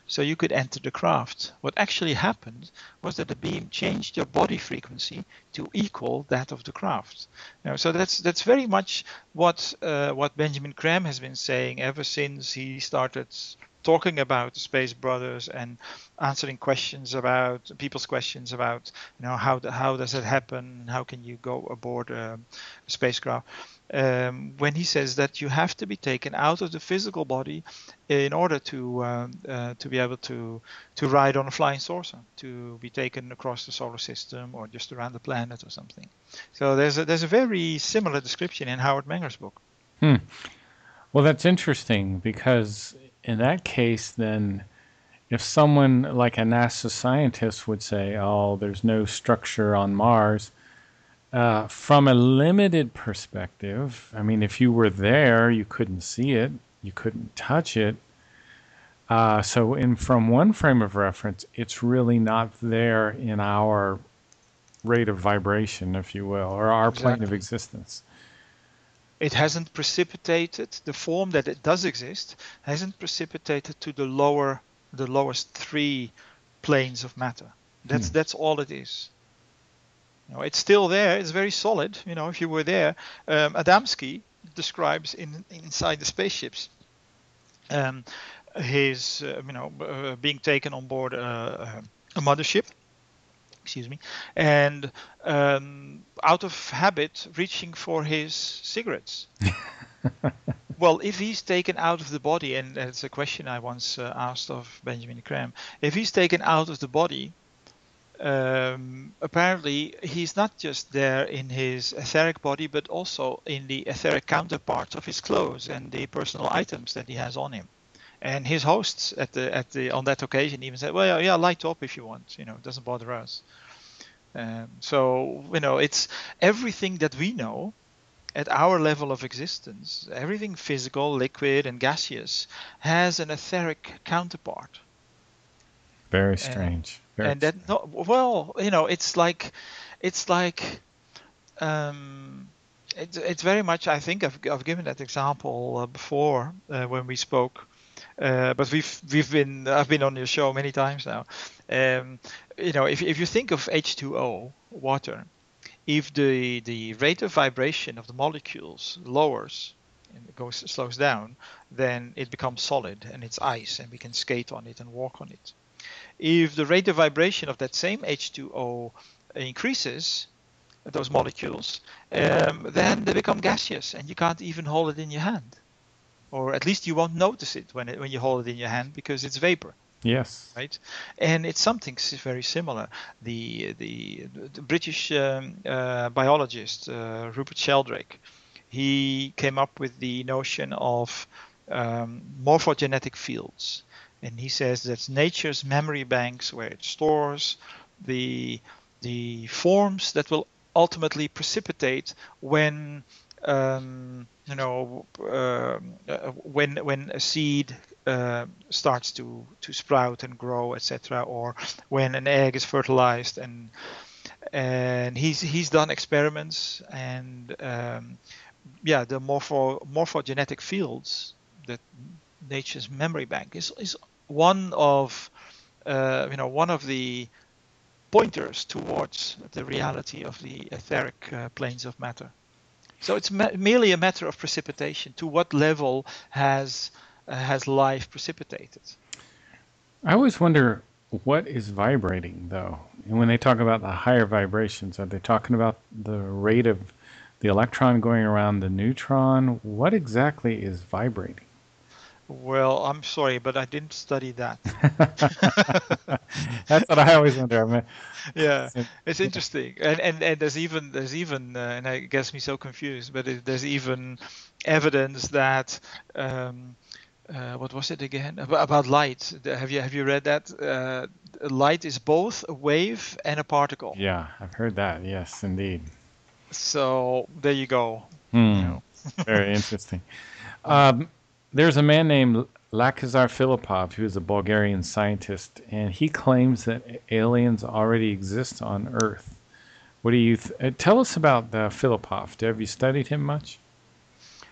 Speaker 2: so you could enter the craft. What actually happened was that the beam changed your body frequency to equal that of the craft. You know, so that's that's very much what uh, what Benjamin Graham has been saying ever since he started talking about the Space Brothers and answering questions about people's questions about, you know, how the, how does it happen? How can you go aboard a, a spacecraft? Um, when he says that you have to be taken out of the physical body in order to um, uh, to be able to to ride on a flying saucer, to be taken across the solar system or just around the planet or something. So there's a, there's a very similar description in Howard Menger's book.
Speaker 1: Hmm. Well, that's interesting, because in that case, then, if someone like a NASA scientist would say, oh, there's no structure on Mars, uh, from a limited perspective, I mean, if you were there, you couldn't see it, you couldn't touch it. Uh, so in from one frame of reference, it's really not there in our rate of vibration, if you will, or our plane of
Speaker 2: Exactly.
Speaker 1: existence.
Speaker 2: It hasn't precipitated, the form that it does exist hasn't precipitated to the lower, the lowest three planes of matter. That's
Speaker 1: Hmm.
Speaker 2: that's all it is. You know, it's still there. It's very solid. You know, if you were there, um, Adamski describes in inside the spaceships um, his, uh, you know, uh, being taken on board a, a mothership. Excuse me, and um, out of habit, reaching for his cigarettes. Well, if he's taken out of the body, and it's a question I once uh, asked of Benjamin Graham, if he's taken out of the body, um, apparently he's not just there in his etheric body, but also in the etheric counterparts of his clothes and the personal items that he has on him. And his hosts at the at the on that occasion even said, "Well, yeah, yeah, light up if you want. You know, it doesn't bother us." Um, so you know, it's everything that we know at our level of existence. Everything physical, liquid, and gaseous has an etheric counterpart.
Speaker 1: Very
Speaker 2: And,
Speaker 1: strange. Very
Speaker 2: and that
Speaker 1: strange.
Speaker 2: no, well, you know, it's like, it's like, um, it's it's very much. I think I've I've given that example uh, before uh, when we spoke. Uh, but we've we've been I've been on your show many times now. Um, you know, if if you think of H two O, water, if the the rate of vibration of the molecules lowers and it goes slows down, then it becomes solid and it's ice and we can skate on it and walk on it. If the rate of vibration of that same H two O increases, those molecules, um, then they become gaseous and you can't even hold it in your hand. Or at least you won't notice it when it, when you hold it in your hand because it's vapor,
Speaker 1: Yes.
Speaker 2: right? And it's something s- very similar. The the, the British um, uh, biologist uh, Rupert Sheldrake, he came up with the notion of um, morphogenetic fields, and he says that's nature's memory banks where it stores the the forms that will ultimately precipitate when um, you know uh, uh, when when a seed uh, starts to to sprout and grow, et cetera, or when an egg is fertilized, and and he's he's done experiments, and um, yeah, the morpho morphogenetic fields that nature's memory bank is is one of uh, you know one of the pointers towards the reality of the etheric uh, planes of matter. So it's me- merely a matter of precipitation. To what level has uh, has life precipitated?
Speaker 1: I always wonder what is vibrating, though. And when they talk about the higher vibrations, are they talking about the rate of the electron going around the neutron? What exactly is vibrating?
Speaker 2: Well, I'm sorry, but I didn't study that.
Speaker 1: That's what I always wonder. I mean,
Speaker 2: Yeah,
Speaker 1: so-
Speaker 2: it's
Speaker 1: yeah.
Speaker 2: interesting, and and, and there's even there's even uh, and it gets me so confused, but it, there's even evidence that um, uh, what was it again about, about light? The- Have you have you read that? Uh, light is both a wave and a particle.
Speaker 1: Yeah, I've heard that. Yes, indeed.
Speaker 2: So there you go. You
Speaker 1: Hmm.
Speaker 2: know.
Speaker 1: Very interesting.
Speaker 2: Yeah.
Speaker 1: Um, there's a man named Lakazar Filipov who is a Bulgarian scientist, and he claims that aliens already exist on Earth. What do you th- uh, tell us about uh, Filipov? Have you studied him much?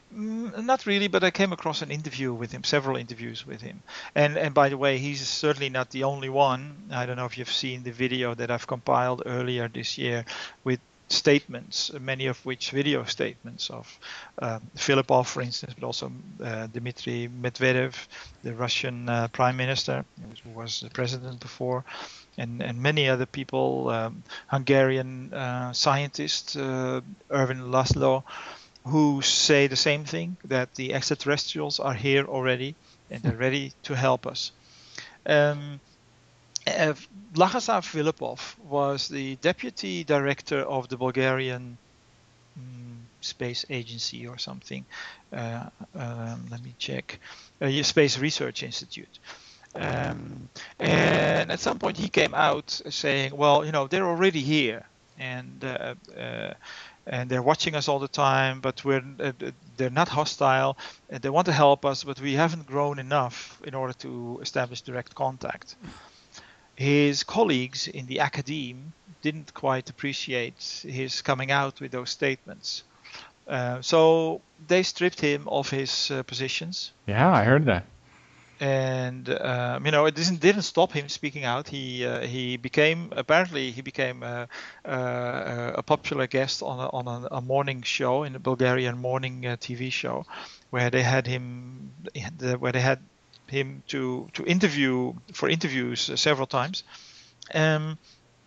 Speaker 2: Mm, not really, but I came across an interview with him, several interviews with him. And and by the way, he's certainly not the only one. I don't know if you've seen the video that I've compiled earlier this year with statements, many of which video statements of uh, Filipov, for instance, but also uh, Dmitry Medvedev, the Russian uh, prime minister, who was the president before, and, and many other people, um, Hungarian uh, scientist, uh, Erwin Laszlo, who say the same thing, that the extraterrestrials are here already and they're ready to help us. Um, uh, Vyacheslav Filipov was the deputy director of the Bulgarian um, Space Agency or something. Uh, um, let me check. Uh, Space Research Institute. Um, and at some point he came out saying, well, you know, they're already here. And uh, uh, and they're watching us all the time, but we're uh, they're not hostile, and they want to help us, but we haven't grown enough in order to establish direct contact. His colleagues in the academe didn't quite appreciate his coming out with those statements, uh, so they stripped him of his uh, positions.
Speaker 1: Yeah, I heard that.
Speaker 2: And um, you know, it didn't didn't stop him speaking out. He uh, he became apparently he became a, a, a popular guest on a, on a, a morning show, in a Bulgarian morning uh, T V show, where they had him where they had him to to interview for interviews uh, several times, um,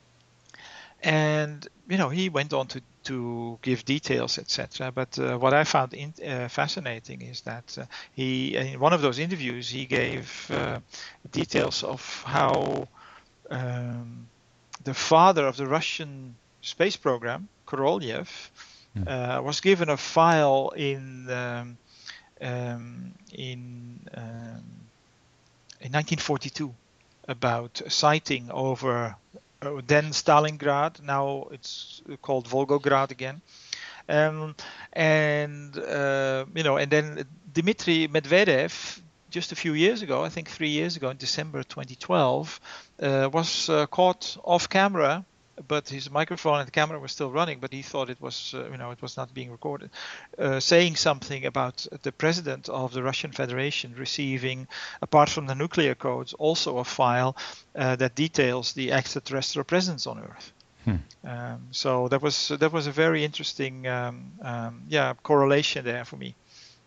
Speaker 2: and you know, he went on to to give details, et cetera. But uh, what I found in, uh, fascinating is that uh, he, in one of those interviews, he gave uh, details of how um, the father of the Russian space program, Korolev, mm. uh, was given a file in um, um, in um, in nineteen forty-two about a sighting over Uh, then Stalingrad, now it's called Volgograd again, um, and uh, you know, and then Dmitry Medvedev, just a few years ago, I think three years ago, in December twenty twelve, uh, was uh, caught off camera, but his microphone and the camera were still running, but he thought it was, uh, you know, it was not being recorded, uh, saying something about the president of the Russian Federation receiving, apart from the nuclear codes, also a file uh, that details the extraterrestrial presence on Earth. Hmm. Um, so that was that was a very interesting, um, um, yeah, correlation there for me.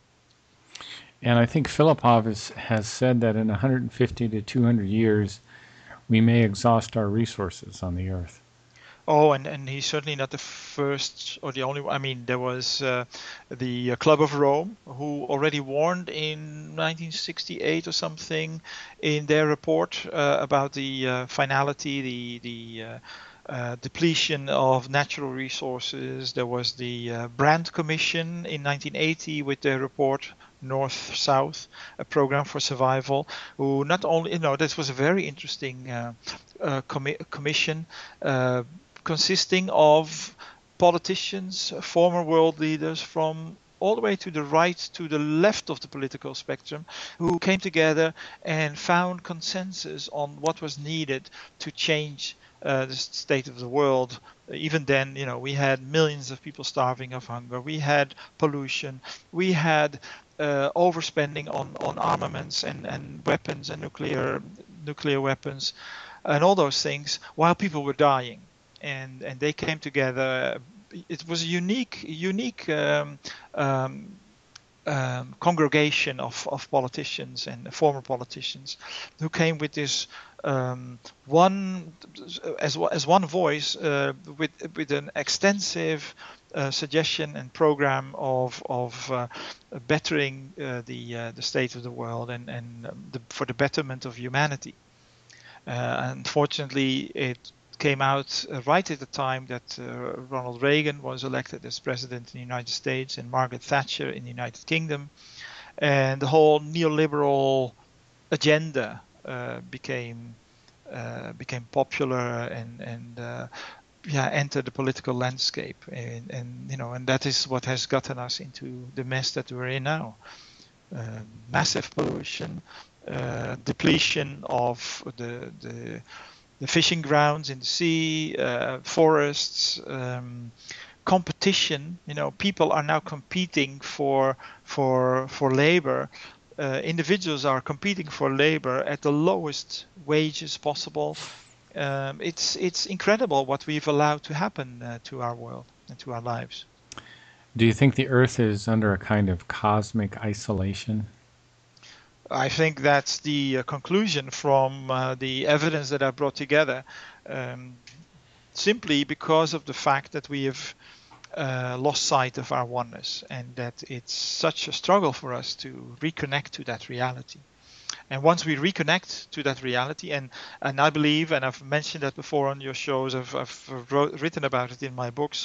Speaker 1: And I think Filipov is, has said that in one hundred fifty to two hundred years, we may exhaust our resources on the Earth.
Speaker 2: Oh, and, and he's certainly not the first or the only one. I mean, there was uh, the Club of Rome, who already warned in nineteen sixty-eight or something in their report uh, about the uh, finality, the the uh, uh, depletion of natural resources. There was the uh, Brandt Commission in nineteen eighty with their report, North South, a program for survival, who not only, you know, this was a very interesting uh, uh, commi- commission. Uh, consisting of politicians, former world leaders from all the way to the right to the left of the political spectrum, who came together and found consensus on what was needed to change uh, the state of the world. Even then, you know, we had millions of people starving of hunger. We had pollution. We had uh, overspending on, on armaments and, and weapons and nuclear nuclear weapons and all those things, while people were dying. And and they came together. It was a unique unique um, um, um, congregation of, of politicians and former politicians who came with this um, one as as one voice uh, with with an extensive uh, suggestion and program of of uh, bettering uh, the uh, the state of the world and and the, for the betterment of humanity. Uh, unfortunately, it came out uh, right at the time that uh, Ronald Reagan was elected as president in the United States and Margaret Thatcher in the United Kingdom, and the whole neoliberal agenda uh, became uh, became popular and and uh, yeah entered the political landscape, and, and you know and that is what has gotten us into the mess that we're in now. Uh, massive pollution, uh, depletion of the the the fishing grounds in the sea, uh, forests, um, competition, you know, people are now competing for for for labor. Uh, individuals are competing for labor at the lowest wages possible. Um, it's it's incredible what we've allowed to happen uh, to our world and to our lives.
Speaker 1: Do you think the Earth is under a kind of cosmic isolation?
Speaker 2: I think that's the uh, conclusion from uh, the evidence that I brought together, um, simply because of the fact that we have uh, lost sight of our oneness, and that it's such a struggle for us to reconnect to that reality. And once we reconnect to that reality, and, and I believe, and I've mentioned that before on your shows, I've, I've wrote, written about it in my books,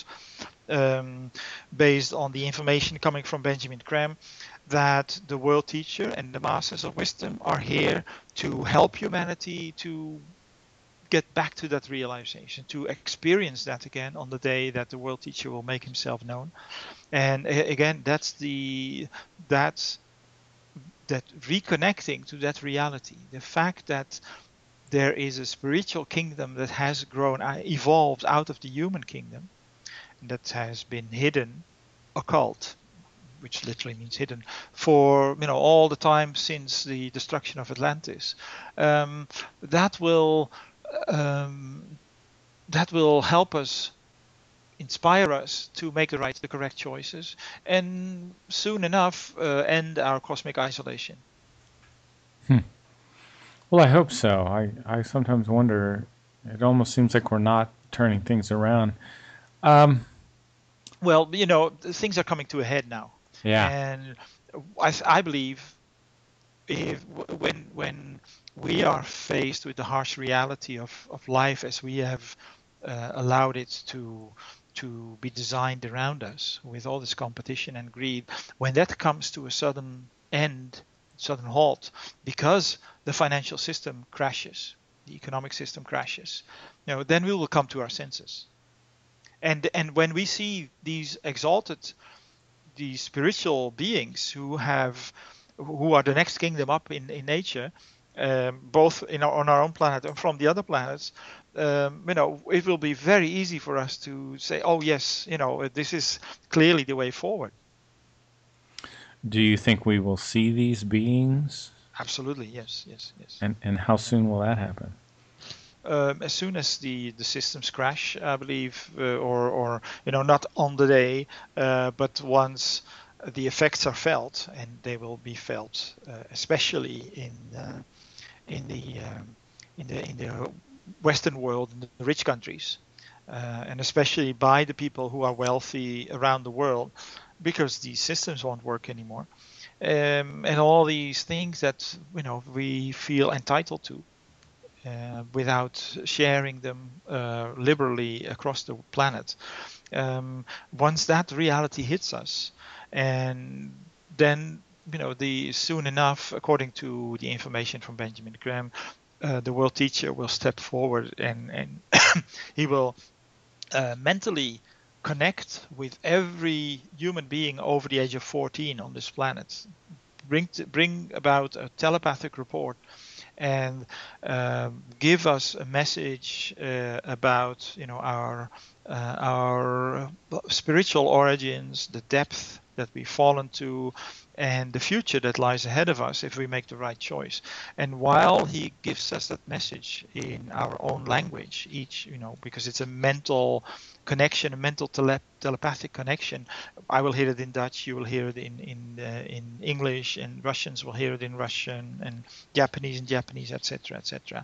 Speaker 2: um, based on the information coming from Benjamin Graham, that the world teacher and the masters of wisdom are here to help humanity to get back to that realization, to experience that again on the day that the world teacher will make himself known. And again, that's the that's that reconnecting to that reality, the fact that there is a spiritual kingdom that has grown, evolved out of the human kingdom, that has been hidden, occult, which literally means hidden, for you know all the time since the destruction of Atlantis. Um, that will um, that will help us, inspire us to make the right, the correct choices, and soon enough uh, end our cosmic isolation.
Speaker 1: Hmm. Well, I hope so. I, I sometimes wonder, it almost seems like we're not turning things around. Um,
Speaker 2: well, you know, things are coming to a head now.
Speaker 1: Yeah.
Speaker 2: And I, I believe if when when we are faced with the harsh reality of, of life as we have uh, allowed it to to be designed around us, with all this competition and greed, when that comes to a sudden end, sudden halt, because the financial system crashes, the economic system crashes, you know, then we will come to our senses. And and when we see these exalted, these spiritual beings who have who are the next kingdom up in, in nature, um, both in our, on our own planet and from the other planets, um, you know, it will be very easy for us to say, oh yes, you know, this is clearly the way forward.
Speaker 1: Do you think we will see these beings?
Speaker 2: Absolutely, yes, yes, yes.
Speaker 1: And and how soon will that happen?
Speaker 2: Um, as soon as the, the systems crash, I believe, uh, or or you know, not on the day, uh, but once the effects are felt, and they will be felt, uh, especially in uh, in the um, in the in the Western world, in the rich countries, uh, and especially by the people who are wealthy around the world, because these systems won't work anymore, um, and all these things that you know we feel entitled to. Uh, without sharing them uh, liberally across the planet. Um, once that reality hits us, and then you know the soon enough, according to the information from Benjamin Graham, uh, the world teacher will step forward and and he will uh, mentally connect with every human being over the age of fourteen on this planet, bring to, bring about a telepathic report, and uh, give us a message uh, about you know our uh, our spiritual origins, the depth that we've fallen to, and the future that lies ahead of us if we make the right choice. And while he gives us that message in our own language, each, you know, because it's a mental connection, a mental tele- telepathic connection. I will hear it in Dutch, you will hear it in in uh, in English, and Russians will hear it in Russian, and Japanese in Japanese, et cetera, et cetera.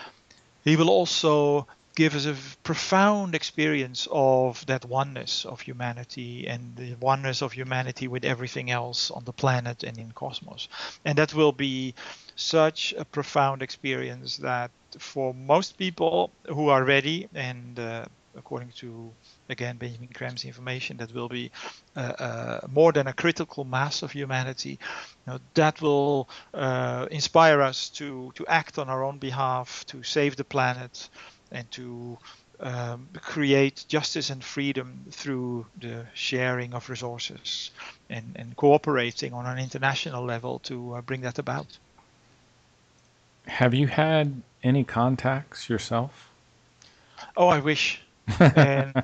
Speaker 2: He will also give us a profound experience of that oneness of humanity, and the oneness of humanity with everything else on the planet and in cosmos. And that will be such a profound experience that for most people who are ready, and uh, according to again Benjamin Graham's information, that will be uh, uh, more than a critical mass of humanity. You know, that will uh, inspire us to to act on our own behalf, to save the planet, and to um, create justice and freedom through the sharing of resources, and, and cooperating on an international level to uh, bring that about.
Speaker 1: Have you had any contacts yourself?
Speaker 2: Oh, I wish. And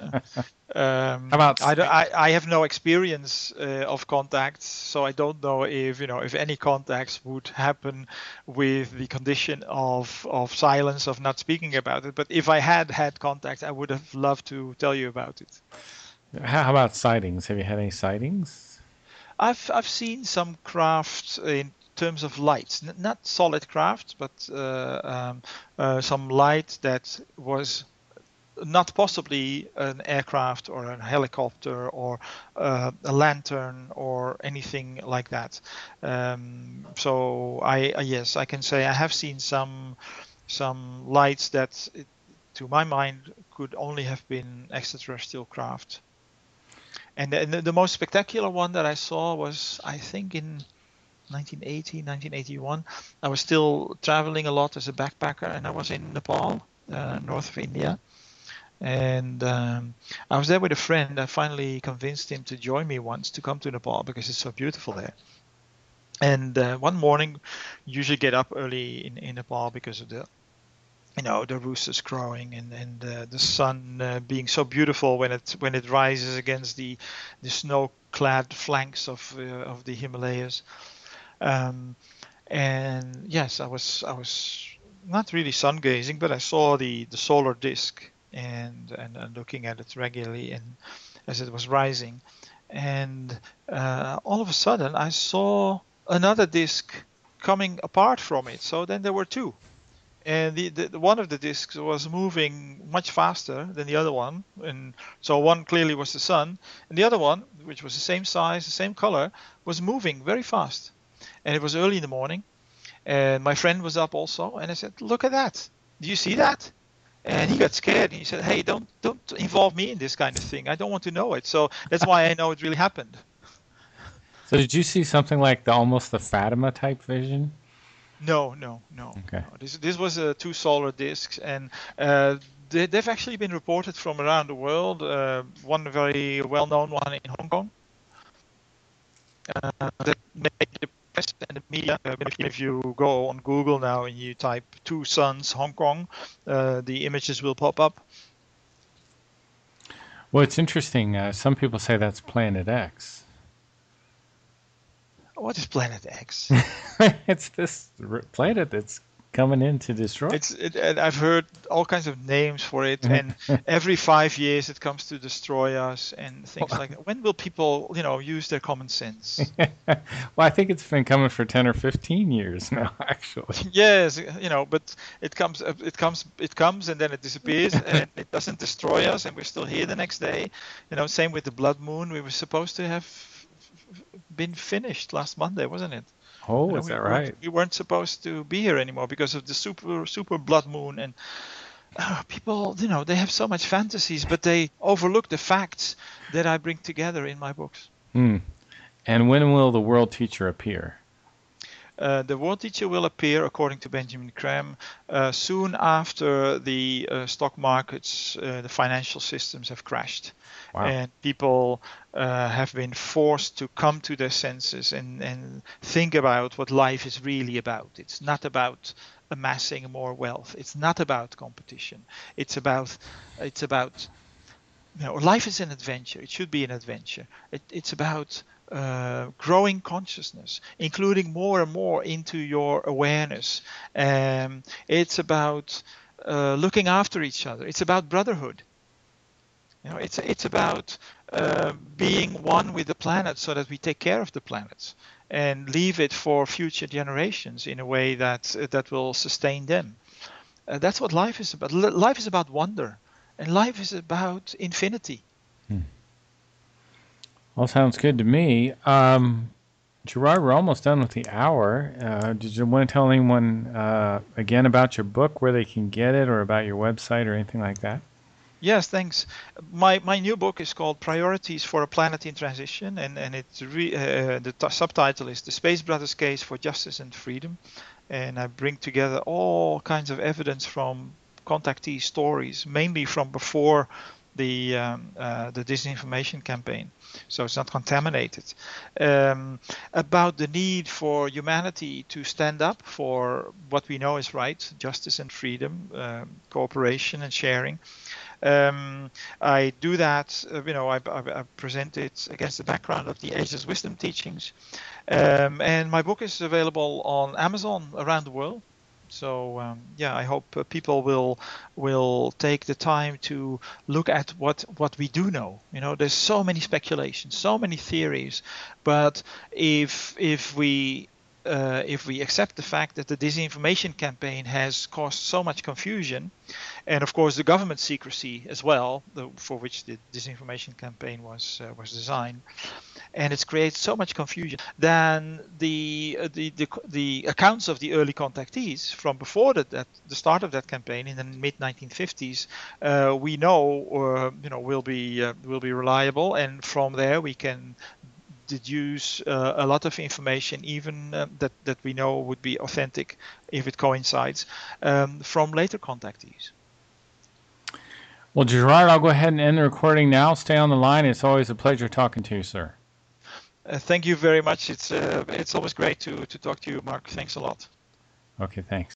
Speaker 2: um,
Speaker 1: How about
Speaker 2: I, don't-
Speaker 1: sightings?
Speaker 2: I, I have no experience uh, of contacts, so I don't know if you know if any contacts would happen with the condition of of silence, of not speaking about it. But if I had had contacts, I would have loved to tell you about it.
Speaker 1: How about sightings? Have you had any sightings?
Speaker 2: I've I've seen some craft in terms of lights, N- not solid craft, but uh, um, uh, some light that was not possibly an aircraft or a helicopter or uh, a lantern or anything like that. Um, so I uh, yes, I can say I have seen some some lights that, it, to my mind, could only have been extraterrestrial craft. And the, the most spectacular one that I saw was, I think, in nineteen eighty, nineteen eighty-one. I was still traveling a lot as a backpacker, and I was in Nepal, uh, north of India. And um, I was there with a friend. I finally convinced him to join me once to come to Nepal because it's so beautiful there. And uh, one morning, usually get up early in, in Nepal because of the, you know, the roosters crowing and and uh, the sun uh, being so beautiful when it when it rises against the the snow-clad flanks of uh, of the Himalayas. Um, and yes, I was I was not really sun gazing, but I saw the the solar disk and and, and looking at it regularly and as it was rising, and uh, all of a sudden I saw another disk coming apart from it. So then there were two, and the, the one of the disks was moving much faster than the other one, and so one clearly was the sun, and the other one, which was the same size, the same color, was moving very fast. And it was early in the morning, and my friend was up also, and I said, "Look at that! Do you see that?" And he got scared, and he said, "Hey, don't don't involve me in this kind of thing. I don't want to know it." So that's why I know it really happened.
Speaker 1: So did you see something like the almost the Fatima type vision?
Speaker 2: No, no, no,
Speaker 1: Okay.
Speaker 2: no. This this was uh, two solar disks, and uh, they, they've actually been reported from around the world. Uh, one very well-known one in Hong Kong uh, that made the press and the media. Uh, if, if you go on Google now and you type two suns Hong Kong, uh, the images will pop up.
Speaker 1: Well, it's interesting. Uh, some people say that's Planet X.
Speaker 2: What is Planet X?
Speaker 1: It's this r- planet that's coming in to destroy.
Speaker 2: It's it, and I've heard all kinds of names for it, and every five years it comes to destroy us and things like that. When will people, you know, use their common sense?
Speaker 1: Well, I think it's been coming for ten or fifteen years now, actually.
Speaker 2: Yes, you know, but it comes, it comes, it comes, and then it disappears, and it doesn't destroy us, and we're still here the next day. You know, same with the blood moon. We were supposed to have been finished last Monday, wasn't it?
Speaker 1: Oh,
Speaker 2: You know,
Speaker 1: is
Speaker 2: we
Speaker 1: that
Speaker 2: weren't
Speaker 1: right?
Speaker 2: we weren't supposed to be here anymore because of the super super blood moon, and uh, people, you know, they have so much fantasies, but they overlook the facts that I bring together in my books.
Speaker 1: Hmm. And when will the world teacher appear?
Speaker 2: Uh, the world teacher will appear, according to Benjamin Graham, uh, soon after the uh, stock markets, uh, the financial systems have crashed.
Speaker 1: Wow.
Speaker 2: And people uh, have been forced to come to their senses and, and think about what life is really about. It's not about amassing more wealth. It's not about competition. It's about, it's about, you know, life is an adventure. It should be an adventure. It, it's about uh, growing consciousness, including more and more into your awareness. Um, it's about uh, looking after each other. It's about brotherhood. You know, it's it's about uh, being one with the planet, so that we take care of the planet and leave it for future generations in a way that uh, that will sustain them. Uh, that's what life is about. L- life is about wonder, and life is about infinity.
Speaker 1: Hmm. Well, sounds good to me. Um, Gerard, we're almost done with the hour. Uh, did you want to tell anyone uh, again about your book, where they can get it, or about your website, or anything like that?
Speaker 2: Yes, thanks. My my new book is called Priorities for a Planet in Transition, and and it's re, uh, the t- subtitle is The Space Brothers Case for Justice and Freedom, and I bring together all kinds of evidence from contactee stories, mainly from before the um, uh, the disinformation campaign, so it's not contaminated. Um, about the need for humanity to stand up for what we know is right, justice and freedom, um, cooperation and sharing. Um, I do that, uh, you know, I, I, I present it against the background of the Ageless Wisdom teachings. Um, and my book is available on Amazon around the world. So um, yeah, I hope uh, people will will take the time to look at what what we do know. You know, there's so many speculations, so many theories, but if if we uh, if we accept the fact that the disinformation campaign has caused so much confusion, and of course the government secrecy as well, the, for which the disinformation campaign was uh, was designed, and it's created so much confusion, then the uh, the, the the accounts of the early contactees from before that, that the start of that campaign in the mid nineteen fifties, uh, we know uh, you know will be uh, will be reliable, and from there we can deduce uh, a lot of information, even uh, that that we know would be authentic if it coincides um, from later contactees.
Speaker 1: Well, Gerard, I'll go ahead and end the recording now. Stay on the line. It's always a pleasure talking to you, sir.
Speaker 2: Uh, thank you very much. It's uh, it's always great to to talk to you, Mark. Thanks a lot.
Speaker 1: Okay, thanks.